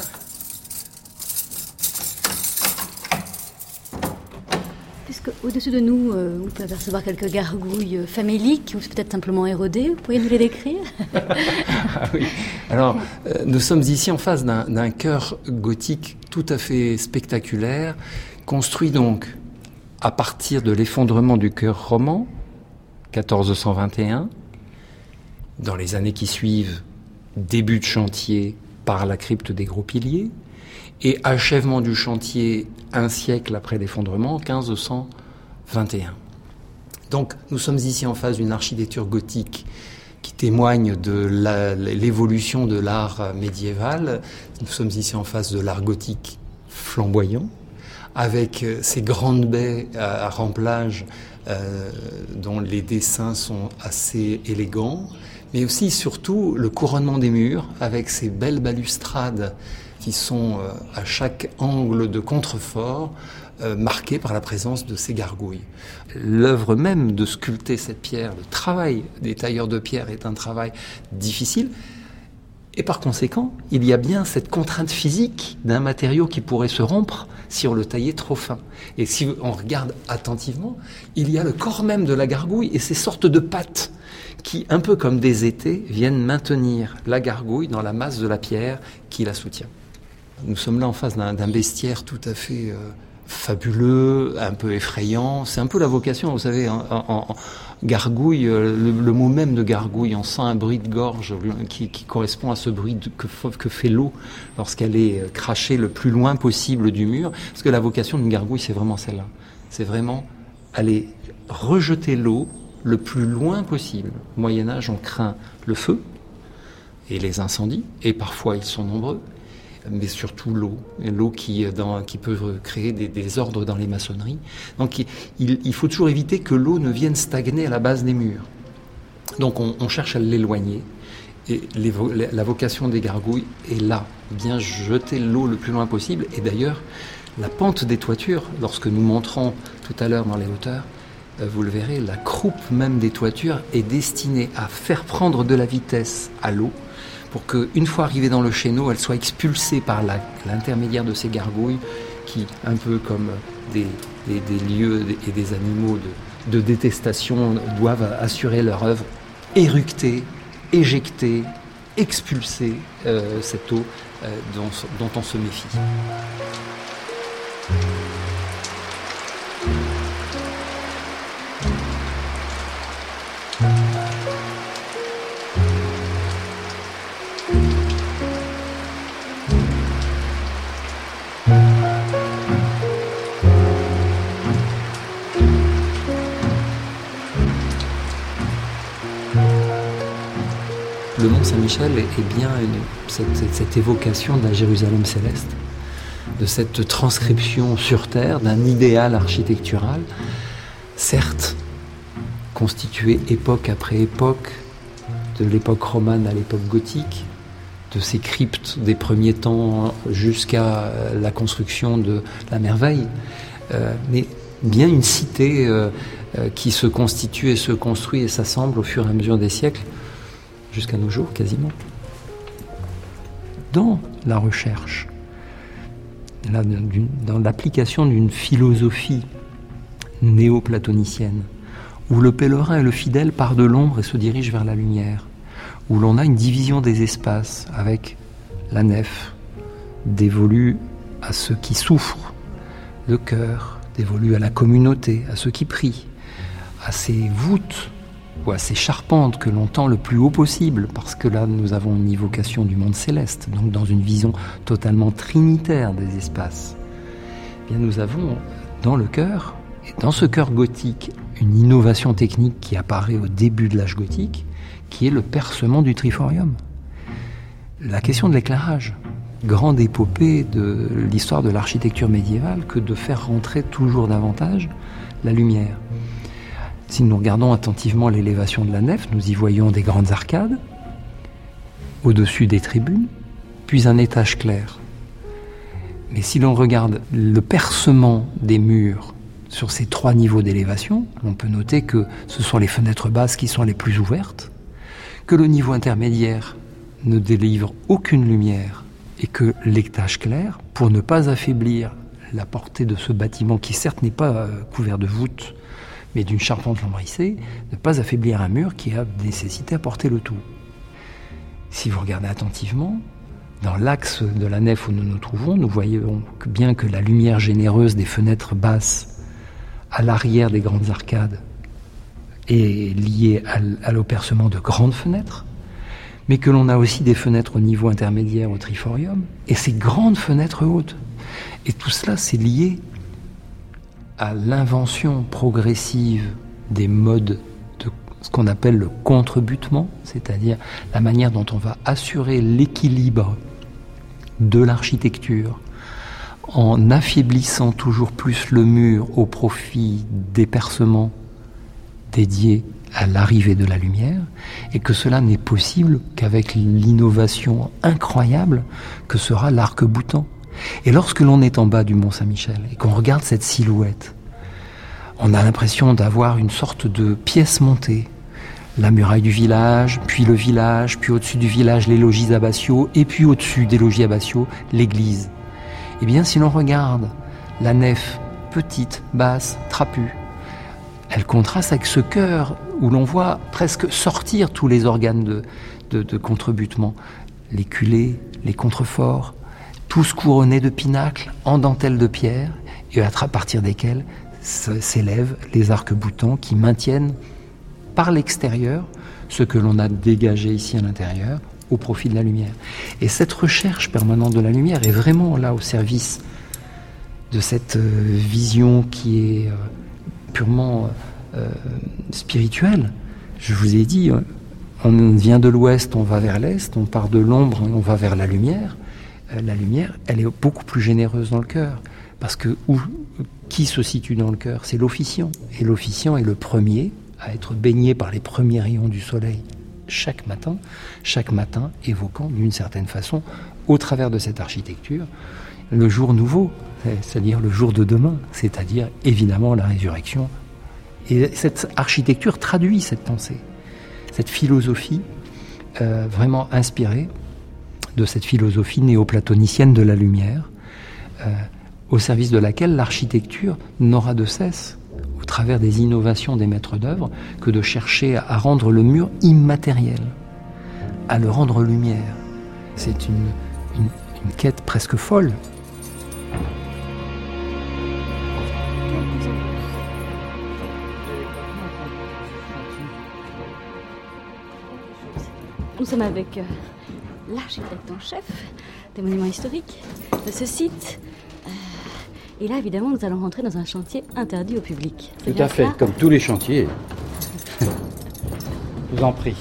Puisque au-dessus de nous, euh, on peut apercevoir quelques gargouilles faméliques ou peut-être simplement érodées. Vous pourriez nous les décrire ? Ah oui. Alors, euh, nous sommes ici en face d'un, d'un chœur gothique tout à fait spectaculaire, construit donc à partir de l'effondrement du chœur roman, quatorze cent vingt et un. Dans les années qui suivent, début de chantier par la crypte des Gros Piliers, et achèvement du chantier un siècle après l'effondrement, quinze cent vingt et un. Donc nous sommes ici en face d'une architecture gothique qui témoigne de la, l'évolution de l'art médiéval. Nous sommes ici en face de l'art gothique flamboyant, avec ces grandes baies à, à remplage euh, dont les dessins sont assez élégants, mais aussi surtout le couronnement des murs avec ces belles balustrades qui sont euh, à chaque angle de contrefort euh, marqués par la présence de ces gargouilles. L'œuvre même de sculpter cette pierre, le travail des tailleurs de pierre est un travail difficile Et par conséquent, il y a bien cette contrainte physique d'un matériau qui pourrait se rompre si on le taillait trop fin. Et si on regarde attentivement, il y a le corps même de la gargouille et ces sortes de pattes qui, un peu comme des étais, viennent maintenir la gargouille dans la masse de la pierre qui la soutient. Nous sommes là en face d'un, d'un bestiaire tout à fait euh, fabuleux, un peu effrayant. C'est un peu la vocation, vous savez, en, en, en gargouille, le, le mot même de gargouille, on sent un bruit de gorge qui, qui correspond à ce bruit de, que, que fait l'eau lorsqu'elle est crachée le plus loin possible du mur. Parce que la vocation d'une gargouille, c'est vraiment celle-là. C'est vraiment aller rejeter l'eau le plus loin possible. Au Moyen-Âge, on craint le feu et les incendies, et parfois ils sont nombreux, mais surtout l'eau, l'eau qui, dans, qui peut créer des désordres dans les maçonneries. Donc il, il faut toujours éviter que l'eau ne vienne stagner à la base des murs. Donc on, on cherche à l'éloigner, et les, la vocation des gargouilles est là, bien jeter l'eau le plus loin possible. Et d'ailleurs, la pente des toitures, lorsque nous montrons tout à l'heure dans les hauteurs, vous le verrez, la croupe même des toitures est destinée à faire prendre de la vitesse à l'eau pour qu'une fois arrivée dans le chéneau, elle soit expulsée par la, l'intermédiaire de ces gargouilles qui, un peu comme des, des, des lieux et des animaux de, de détestation, doivent assurer leur œuvre, éructer, éjecter, expulser euh, cette eau euh, dont, dont on se méfie. Le Mont Saint-Michel est bien une, cette, cette évocation de la Jérusalem céleste, de cette transcription sur terre d'un idéal architectural, certes constitué époque après époque, de l'époque romane à l'époque gothique, de ces cryptes des premiers temps jusqu'à la construction de la merveille, euh, mais bien une cité euh, euh, qui se constitue et se construit et s'assemble au fur et à mesure des siècles, jusqu'à nos jours quasiment. Dans la recherche, là, dans l'application d'une philosophie néo-platonicienne, où le pèlerin et le fidèle part de l'ombre et se dirige vers la lumière, où l'on a une division des espaces avec la nef dévolue à ceux qui souffrent, le chœur dévolu à la communauté, à ceux qui prient, à ces voûtes ou à ces charpentes que l'on tend le plus haut possible, parce que là nous avons une évocation du monde céleste, donc dans une vision totalement trinitaire des espaces. Eh bien, nous avons dans le chœur, et dans ce chœur gothique, une innovation technique qui apparaît au début de l'âge gothique, qui est le percement du triforium. La question de l'éclairage, grande épopée de l'histoire de l'architecture médiévale, que de faire rentrer toujours davantage la lumière. Si nous regardons attentivement l'élévation de la nef, nous y voyons des grandes arcades, au-dessus des tribunes, puis un étage clair. Mais si l'on regarde le percement des murs sur ces trois niveaux d'élévation, on peut noter que ce sont les fenêtres basses qui sont les plus ouvertes, que le niveau intermédiaire ne délivre aucune lumière et que l'étage clair, pour ne pas affaiblir la portée de ce bâtiment qui certes n'est pas couvert de voûtes, mais d'une charpente lambrissée, ne pas affaiblir un mur qui a nécessité à porter le tout. Si vous regardez attentivement, dans l'axe de la nef où nous nous trouvons, nous voyons bien que la lumière généreuse des fenêtres basses à l'arrière des grandes arcades est liée à l'opercement de grandes fenêtres, mais que l'on a aussi des fenêtres au niveau intermédiaire au triforium, et ces grandes fenêtres hautes. Et tout cela, c'est lié à l'invention progressive des modes de ce qu'on appelle le contrebutement, c'est-à-dire la manière dont on va assurer l'équilibre de l'architecture en affaiblissant toujours plus le mur au profit des percements dédiés à l'arrivée de la lumière, et que cela n'est possible qu'avec l'innovation incroyable que sera l'arc-boutant. Et lorsque l'on est en bas du Mont Saint-Michel et qu'on regarde cette silhouette, on a l'impression d'avoir une sorte de pièce montée. la muraille du village, puis le village, puis au-dessus du village, les logis abbatiaux, et puis au-dessus des logis abbatiaux, l'église. Eh bien, si l'on regarde la nef, petite, basse, trapue, elle contraste avec ce chœur où l'on voit presque sortir tous les organes de, de, de contrebutement, les culées, les contreforts, tous couronnés de pinacles en dentelle de pierre, et à partir desquels s'élèvent les arcs-boutants qui maintiennent par l'extérieur ce que l'on a dégagé ici à l'intérieur au profit de la lumière. Et cette recherche permanente de la lumière est vraiment là au service de cette vision qui est purement euh, spirituelle. Je vous ai dit, on vient de l'ouest, on va vers l'est, on part de l'ombre, on va vers la lumière. La lumière, elle est beaucoup plus généreuse dans le cœur. Parce que où, qui se situe dans le cœur ? C'est l'officiant. Et l'officiant est le premier à être baigné par les premiers rayons du soleil chaque matin, chaque matin évoquant d'une certaine façon, au travers de cette architecture, le jour nouveau, c'est-à-dire le jour de demain, c'est-à-dire évidemment la résurrection. Et cette architecture traduit cette pensée, cette philosophie euh, vraiment inspirée de cette philosophie néoplatonicienne de la lumière, euh, au service de laquelle l'architecture n'aura de cesse, au travers des innovations des maîtres d'œuvre, que de chercher à rendre le mur immatériel, à le rendre lumière. C'est une, une, une quête presque folle. Nous sommes avec euh, l'architecte en chef des monuments historiques de ce site. Euh, et là, évidemment, nous allons rentrer dans un chantier interdit au public. Tout à fait, comme tous les chantiers. Je vous en prie.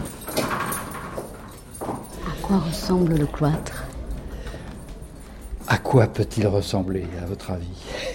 À quoi ressemble le cloître ? À quoi peut-il ressembler, à votre avis ?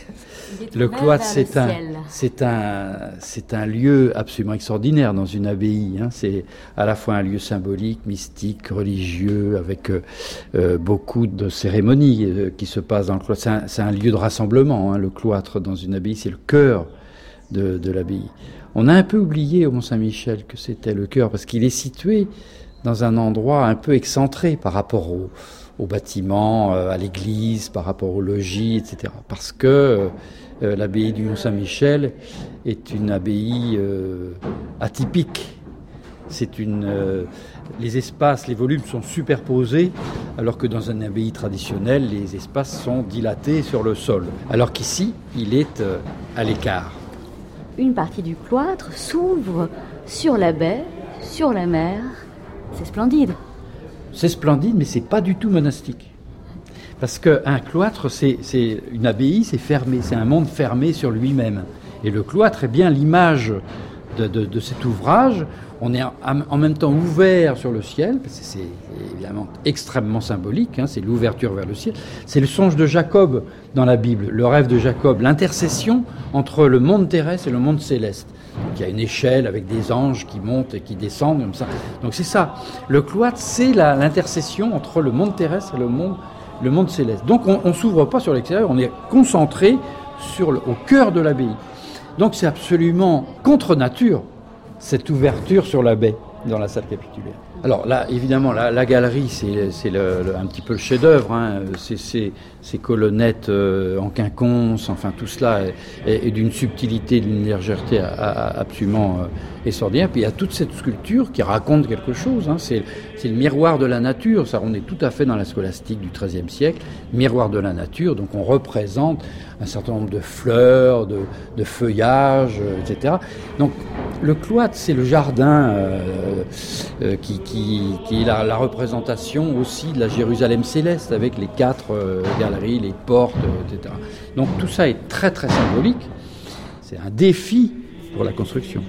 Le cloître, c'est un, c'est, un, c'est un lieu absolument extraordinaire dans une abbaye. Hein. C'est à la fois un lieu symbolique, mystique, religieux, avec euh, beaucoup de cérémonies euh, qui se passent dans le cloître. C'est un, c'est un lieu de rassemblement, hein, le cloître dans une abbaye, c'est le cœur de, de l'abbaye. On a un peu oublié au Mont-Saint-Michel que c'était le cœur, parce qu'il est situé dans un endroit un peu excentré par rapport au, au bâtiment, euh, à l'église, par rapport au logis, et cetera. Parce que euh, Euh, l'abbaye du Mont-Saint-Michel est une abbaye euh, atypique. C'est une, euh, les espaces, les volumes sont superposés, alors que dans une abbaye traditionnelle, les espaces sont dilatés sur le sol. Alors qu'ici, il est euh, à l'écart. Une partie du cloître s'ouvre sur la baie, sur la mer. C'est splendide. C'est splendide, mais c'est pas du tout monastique. Parce qu'un cloître, c'est, c'est une abbaye, c'est fermé, c'est un monde fermé sur lui-même. Et le cloître est bien l'image de, de, de cet ouvrage. On est en, en même temps ouvert sur le ciel, parce que c'est évidemment extrêmement symbolique, hein, c'est l'ouverture vers le ciel. C'est le songe de Jacob dans la Bible, le rêve de Jacob, l'intercession entre le monde terrestre et le monde céleste. Donc, il y a une échelle avec des anges qui montent et qui descendent comme ça. Donc c'est ça. Le cloître, c'est la, l'intercession entre le monde terrestre et le monde le monde céleste. Donc on ne s'ouvre pas sur l'extérieur, on est concentré sur le, au cœur de l'abbaye. Donc c'est absolument contre nature, cette ouverture sur la baie dans la salle capitulaire. Alors là, évidemment, la, la galerie, c'est, c'est le, le, un petit peu le chef-d'œuvre. Hein. C'est, c'est, ces colonnettes euh, en quinconce, enfin tout cela est, est, est d'une subtilité, d'une légèreté à, à, absolument euh, extraordinaire. Puis il y a toute cette sculpture qui raconte quelque chose. Hein. C'est, c'est le miroir de la nature. Ça, on est tout à fait dans la scolastique du treizième siècle. Miroir de la nature. Donc on représente un certain nombre de fleurs, de, de feuillages, euh, et cetera. Donc le cloître, c'est le jardin euh, euh, qui, qui, qui est la, la représentation aussi de la Jérusalem céleste avec les quatre euh, galeries, les portes, euh, et cetera. Donc tout ça est très très symbolique. C'est un défi pour la construction.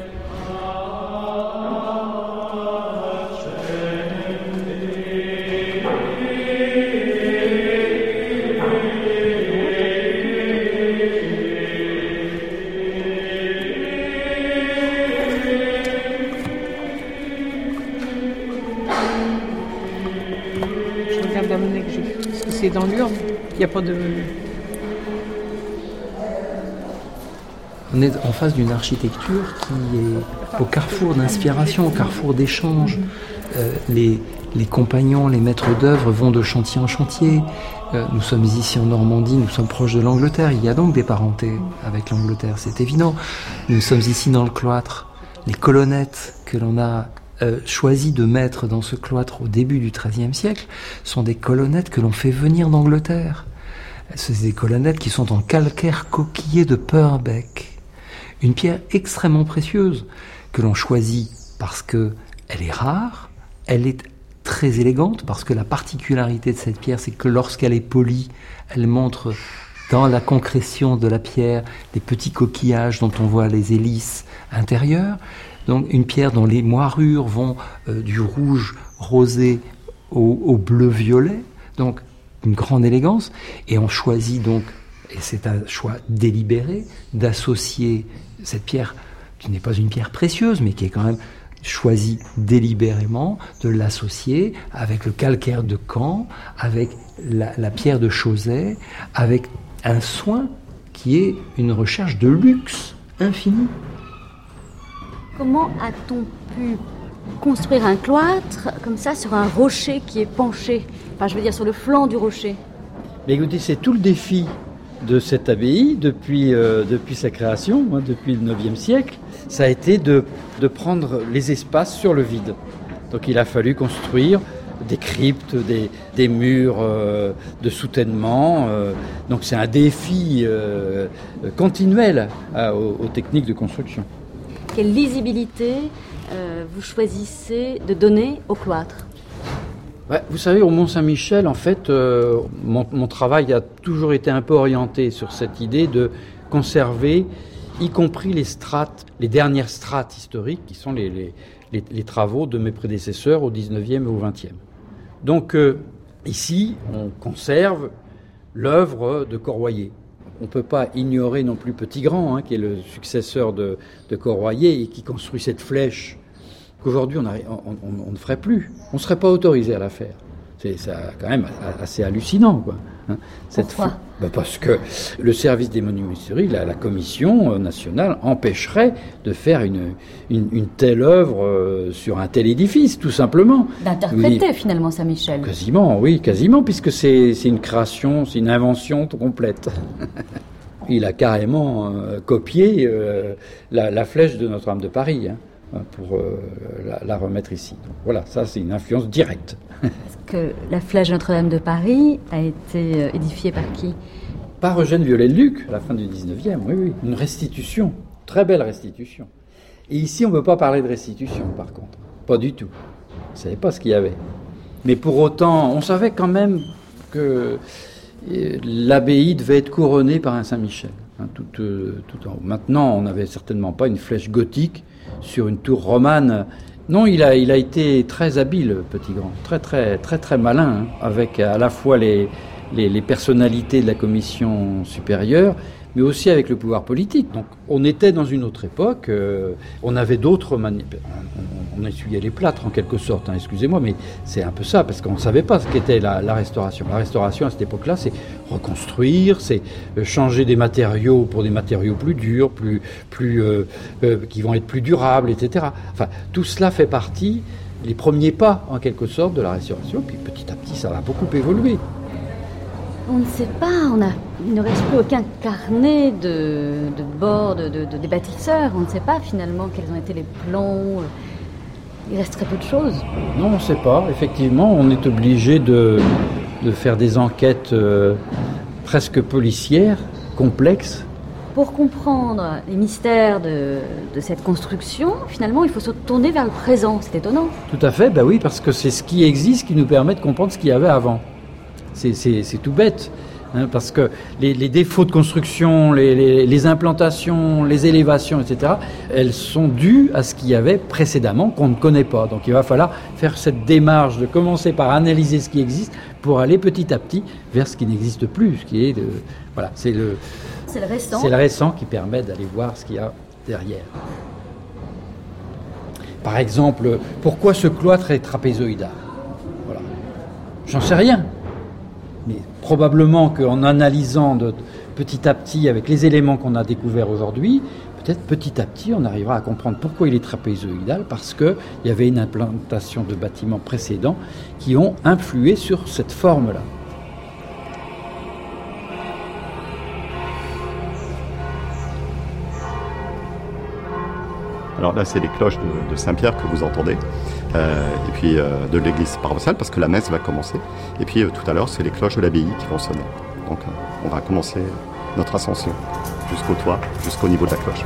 C'est dans l'urne, il n'y a pas de... On est en face d'une architecture qui est au carrefour d'inspiration, au carrefour d'échanges. Euh, les, les compagnons, les maîtres d'œuvre vont de chantier en chantier. Euh, nous sommes ici en Normandie, nous sommes proches de l'Angleterre. Il y a donc des parentés avec l'Angleterre, c'est évident. Nous sommes ici dans le cloître. Les colonnettes que l'on a euh, choisi de mettre dans ce cloître au début du treizième siècle sont des colonnettes que l'on fait venir d'Angleterre. Ce sont des colonnettes qui sont en calcaire coquillé de Purbeck. Une pierre extrêmement précieuse que l'on choisit parce qu'elle est rare, elle est très élégante parce que la particularité de cette pierre, c'est que lorsqu'elle est polie, elle montre dans la concrétion de la pierre des petits coquillages dont on voit les hélices intérieures. Donc une pierre dont les moirures vont euh, du rouge rosé au, au bleu-violet. Donc une grande élégance. Et on choisit donc, et c'est un choix délibéré, d'associer cette pierre, qui n'est pas une pierre précieuse, mais qui est quand même choisi délibérément de l'associer avec le calcaire de Caen, avec la, la pierre de Chauzet, avec un soin qui est une recherche de luxe infini. Comment a-t-on pu construire un cloître comme ça sur un rocher qui est penché, enfin je veux dire sur le flanc du rocher? Mais écoutez, c'est tout le défi de cette abbaye depuis, euh, depuis sa création, hein, depuis le neuvième siècle, ça a été de, de prendre les espaces sur le vide. Donc il a fallu construire des cryptes, des, des murs euh, de soutènement. Euh, donc c'est un défi euh, continuel à, aux, aux techniques de construction. Quelle lisibilité euh, vous choisissez de donner au cloître? Ouais, vous savez, au Mont-Saint-Michel, en fait, euh, mon, mon travail a toujours été un peu orienté sur cette idée de conserver, y compris les strates, les dernières strates historiques, qui sont les, les, les, les travaux de mes prédécesseurs au dix-neuvième et au vingtième. Donc, euh, ici, on conserve l'œuvre de Corroyer. On ne peut pas ignorer non plus Petit-Grand, hein, qui est le successeur de, de Corroyer et qui construit cette flèche qu'aujourd'hui on, a, on, on, on ne ferait plus. On ne serait pas autorisé à la faire. C'est ça, quand même assez hallucinant, quoi. Hein, cette Pourquoi f... ben Parce que le service des monuments historiques, la, la commission nationale, empêcherait de faire une, une, une telle œuvre euh, sur un tel édifice, tout simplement. D'interpréter oui. finalement Saint-Michel. Quasiment, oui, quasiment, puisque c'est, c'est une création, c'est une invention complète. Il a carrément euh, copié euh, la, la flèche de Notre-Dame de Paris, hein, pour euh, la, la remettre ici. Donc, voilà, ça c'est une influence directe. Est-ce que la flèche de Notre-Dame de Paris a été édifiée par qui? Par Eugène Viollet-le-Duc, à la fin du dix-neuvième, oui, oui. Une restitution, très belle restitution. Et ici, on ne peut pas parler de restitution, par contre. Pas du tout. On ne savait pas ce qu'il y avait. Mais pour autant, on savait quand même que l'abbaye devait être couronnée par un Saint-Michel. Hein, tout, euh, tout en haut. Maintenant, on n'avait certainement pas une flèche gothique sur une tour romane. Non, il a, il a été très habile, Petit-Grand, très très très très malin, hein, avec à la fois les, les, les personnalités de la commission supérieure, mais aussi avec le pouvoir politique. Donc on était dans une autre époque, euh, on avait d'autres manières, on, on, on essuyait les plâtres en quelque sorte, hein, excusez-moi, mais c'est un peu ça, parce qu'on ne savait pas ce qu'était la, la restauration. La restauration à cette époque-là, c'est reconstruire, c'est changer des matériaux pour des matériaux plus durs, plus, plus, euh, euh, qui vont être plus durables, et cetera. Enfin, tout cela fait partie, les premiers pas en quelque sorte de la restauration, puis petit à petit ça va beaucoup évoluer. On ne sait pas, on a, il ne reste plus aucun carnet de, de bord de, de, de, des bâtisseurs. On ne sait pas finalement quels ont été les plans. Il reste très peu de choses. Non, on ne sait pas. Effectivement, on est obligé de, de faire des enquêtes euh, presque policières, complexes. Pour comprendre les mystères de, de cette construction, finalement, il faut se tourner vers le présent. C'est étonnant. Tout à fait, bah oui, parce que c'est ce qui existe qui nous permet de comprendre ce qu'il y avait avant. C'est, c'est, c'est tout bête, hein, parce que les, les défauts de construction, les, les, les implantations, les élévations, et cetera, elles sont dues à ce qu'il y avait précédemment qu'on ne connaît pas. Donc il va falloir faire cette démarche de commencer par analyser ce qui existe pour aller petit à petit vers ce qui n'existe plus, ce qui est de, voilà, c'est le, c'est le récent. C'est le récent qui permet d'aller voir ce qu'il y a derrière. Par exemple, pourquoi ce cloître est trapézoïdal? Voilà, j'en sais rien. Mais probablement qu'en analysant de, petit à petit, avec les éléments qu'on a découverts aujourd'hui, peut-être petit à petit, on arrivera à comprendre pourquoi il est trapézoïdal, parce qu'il y avait une implantation de bâtiments précédents qui ont influé sur cette forme-là. Alors là, c'est les cloches de, de Saint-Pierre que vous entendez, euh, et puis euh, de l'église paroissiale, parce que la messe va commencer. Et puis euh, tout à l'heure, c'est les cloches de l'abbaye qui vont sonner. Donc euh, on va commencer notre ascension jusqu'au toit, jusqu'au niveau de la cloche.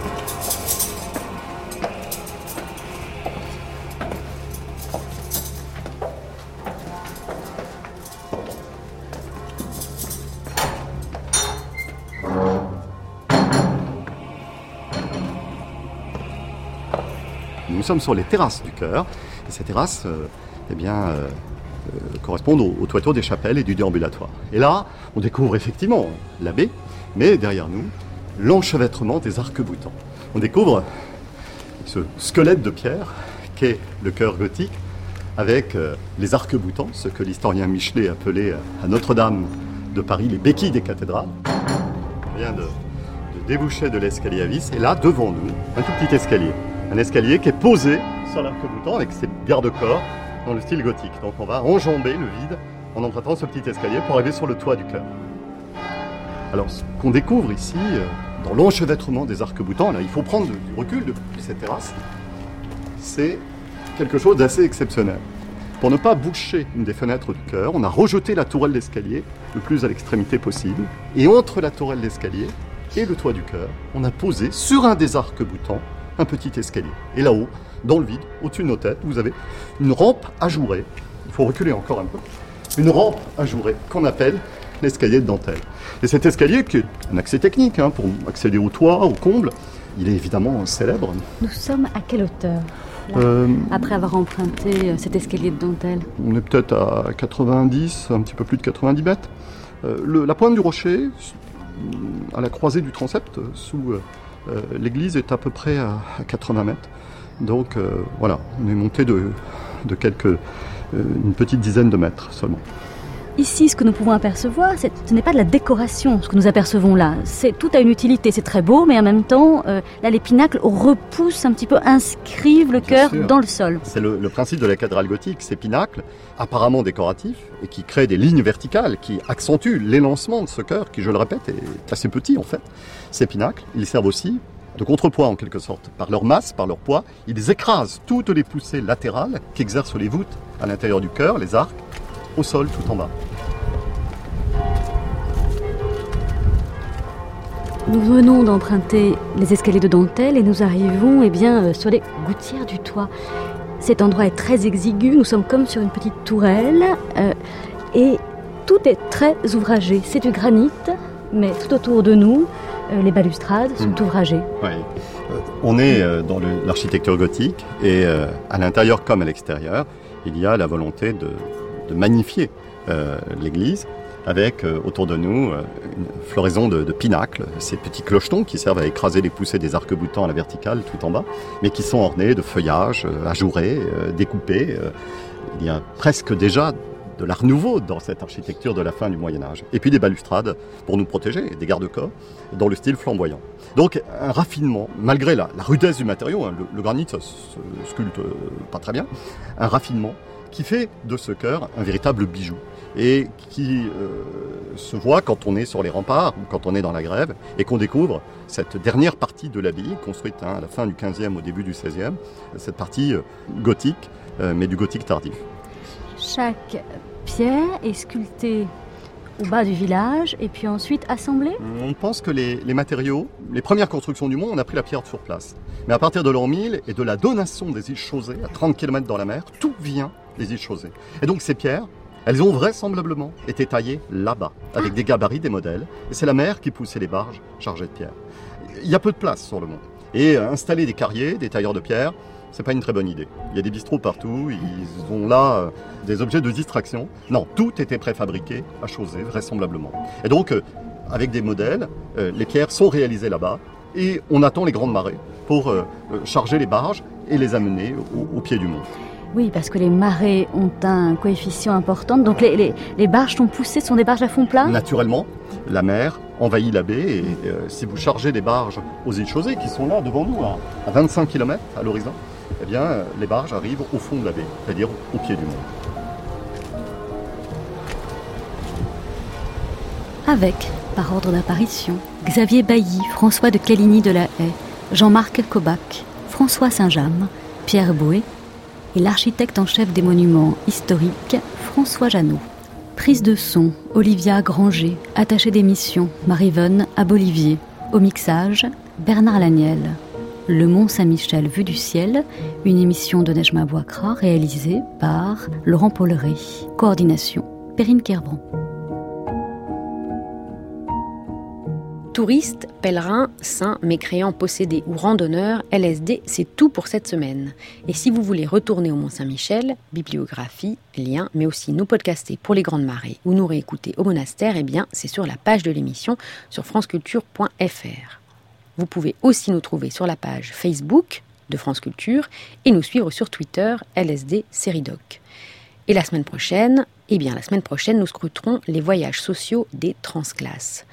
Nous sommes sur les terrasses du chœur, et ces terrasses euh, eh bien, euh, euh, correspondent aux, aux toitures des chapelles et du déambulatoire. Et là, on découvre effectivement la baie, mais derrière nous, l'enchevêtrement des arcs-boutants. On découvre ce squelette de pierre qu'est le chœur gothique, avec euh, les arcs-boutants, ce que l'historien Michelet appelait euh, à Notre-Dame de Paris les béquilles des cathédrales. On vient de, de déboucher de l'escalier à vis, et là, devant nous, un tout petit escalier. Un escalier qui est posé sur l'arc-boutant avec ses garde-corps dans le style gothique. Donc on va enjamber le vide en empruntant ce petit escalier pour arriver sur le toit du chœur. Alors ce qu'on découvre ici, dans l'enchevêtrement des arcs-boutants, là il faut prendre du recul de cette terrasse, c'est quelque chose d'assez exceptionnel. Pour ne pas boucher une des fenêtres du chœur, on a rejeté la tourelle d'escalier le plus à l'extrémité possible. Et entre la tourelle d'escalier et le toit du chœur, on a posé sur un des arcs-boutants un petit escalier. Et là-haut, dans le vide, au-dessus de nos têtes, vous avez une rampe ajourée. Il faut reculer encore un peu. Une rampe ajourée qu'on appelle l'escalier de dentelle. Et cet escalier, qui est un accès technique hein, pour accéder au toit, au comble, il est évidemment célèbre. Nous sommes à quelle hauteur là, euh, après avoir emprunté cet escalier de dentelle? On est peut-être à quatre-vingt-dix, un petit peu plus de quatre-vingt-dix mètres. Euh, le, la pointe du rocher, à la croisée du transept, sous... Euh, Euh, l'église est à peu près à, à quatre-vingts mètres. Donc euh, voilà, on est monté de, de quelques, euh, une petite dizaine de mètres seulement. Ici, ce que nous pouvons apercevoir, c'est, ce n'est pas de la décoration, ce que nous apercevons là. C'est, tout a une utilité, c'est très beau, mais en même temps, euh, là, les pinacles repoussent un petit peu, inscrivent le cœur dans le sol. C'est le, le principe de la cathédrale gothique, ces pinacles, apparemment décoratifs, et qui créent des lignes verticales, qui accentuent l'élancement de ce cœur, qui, je le répète, est assez petit en fait. Ces pinacles, ils servent aussi de contrepoids en quelque sorte. Par leur masse, par leur poids, ils écrasent toutes les poussées latérales qu'exercent les voûtes à l'intérieur du chœur, les arcs, au sol tout en bas. Nous venons d'emprunter les escaliers de dentelle et nous arrivons eh bien, sur les gouttières du toit. Cet endroit est très exigu, nous sommes comme sur une petite tourelle euh, et tout est très ouvragé. C'est du granit, mais tout autour de nous, euh, les balustrades sont mmh. ouvragées. Oui. Euh, on est euh, dans le, l'architecture gothique et euh, à l'intérieur comme à l'extérieur, il y a la volonté de, de magnifier euh, l'église avec euh, autour de nous euh, une floraison de, de pinacles, ces petits clochetons qui servent à écraser les poussées des arcs-boutants à la verticale tout en bas, mais qui sont ornés de feuillages euh, ajourés, euh, découpés. Euh, il y a presque déjà de l'art nouveau dans cette architecture de la fin du Moyen-Âge. Et puis des balustrades pour nous protéger, des garde-corps dans le style flamboyant. Donc un raffinement, malgré la, la rudesse du matériau, hein, le, le granit ça se sculpte euh, pas très bien, un raffinement qui fait de ce chœur un véritable bijou et qui euh, se voit quand on est sur les remparts ou quand on est dans la grève et qu'on découvre cette dernière partie de l'abbaye construite hein, à la fin du quinzième, au début du seizième, cette partie euh, gothique, euh, mais du gothique tardif. Chaque pierre est sculptée au bas du village et puis ensuite assemblée. On pense que les, les matériaux, les premières constructions du monde, on a pris la pierre sur place. Mais à partir de l'an mille et de la donation des îles Chausey, à trente kilomètres dans la mer, tout vient des îles Chausey. Et donc ces pierres, elles ont vraisemblablement été taillées là-bas, avec des gabarits, des modèles. Et c'est la mer qui poussait les barges chargées de pierres. Il y a peu de place sur le mont. Et installer des carriers, des tailleurs de pierre, c'est pas une très bonne idée. Il y a des bistrots partout, ils ont là euh, des objets de distraction. Non, tout était préfabriqué à Chausey, vraisemblablement. Et donc, euh, avec des modèles, euh, les pierres sont réalisées là-bas et on attend les grandes marées pour euh, charger les barges et les amener au, au pied du mont. Oui, parce que les marées ont un coefficient important. Donc les, les, les barges sont poussées, ce sont des barges à fond plat ? Naturellement, la mer envahit la baie. Et euh, si vous chargez des barges aux îles Chausey, qui sont là devant nous, à, à vingt-cinq kilomètres à l'horizon, eh bien, euh, les barges arrivent au fond de la baie, c'est-à-dire au pied du monde. Avec, par ordre d'apparition, Xavier Bailly, François de Caligny de la Haye, Jean-Marc Cobac, François Saint-James, Pierre Bouet et l'architecte en chef des monuments historiques, François Janot. Prise de son, Olivia Granger, attachée d'émission, Marie-Vonne Abolivier. Au mixage, Bernard Laniel. Le Mont-Saint-Michel vu du ciel, une émission de Nejma Bouakra réalisée par Laurent Polleret. Coordination, Perrine Kervran. Touristes, pèlerins, saints, mécréants, possédés ou randonneurs, L S D, c'est tout pour cette semaine. Et si vous voulez retourner au Mont-Saint-Michel, bibliographie, liens, mais aussi nous podcaster pour les grandes marées ou nous réécouter au monastère, eh bien, c'est sur la page de l'émission sur franceculture point f r. Vous pouvez aussi nous trouver sur la page Facebook de France Culture et nous suivre sur Twitter, L S D Séridoc. Et la semaine prochaine, eh bien, la semaine prochaine, nous scruterons les voyages sociaux des transclasses.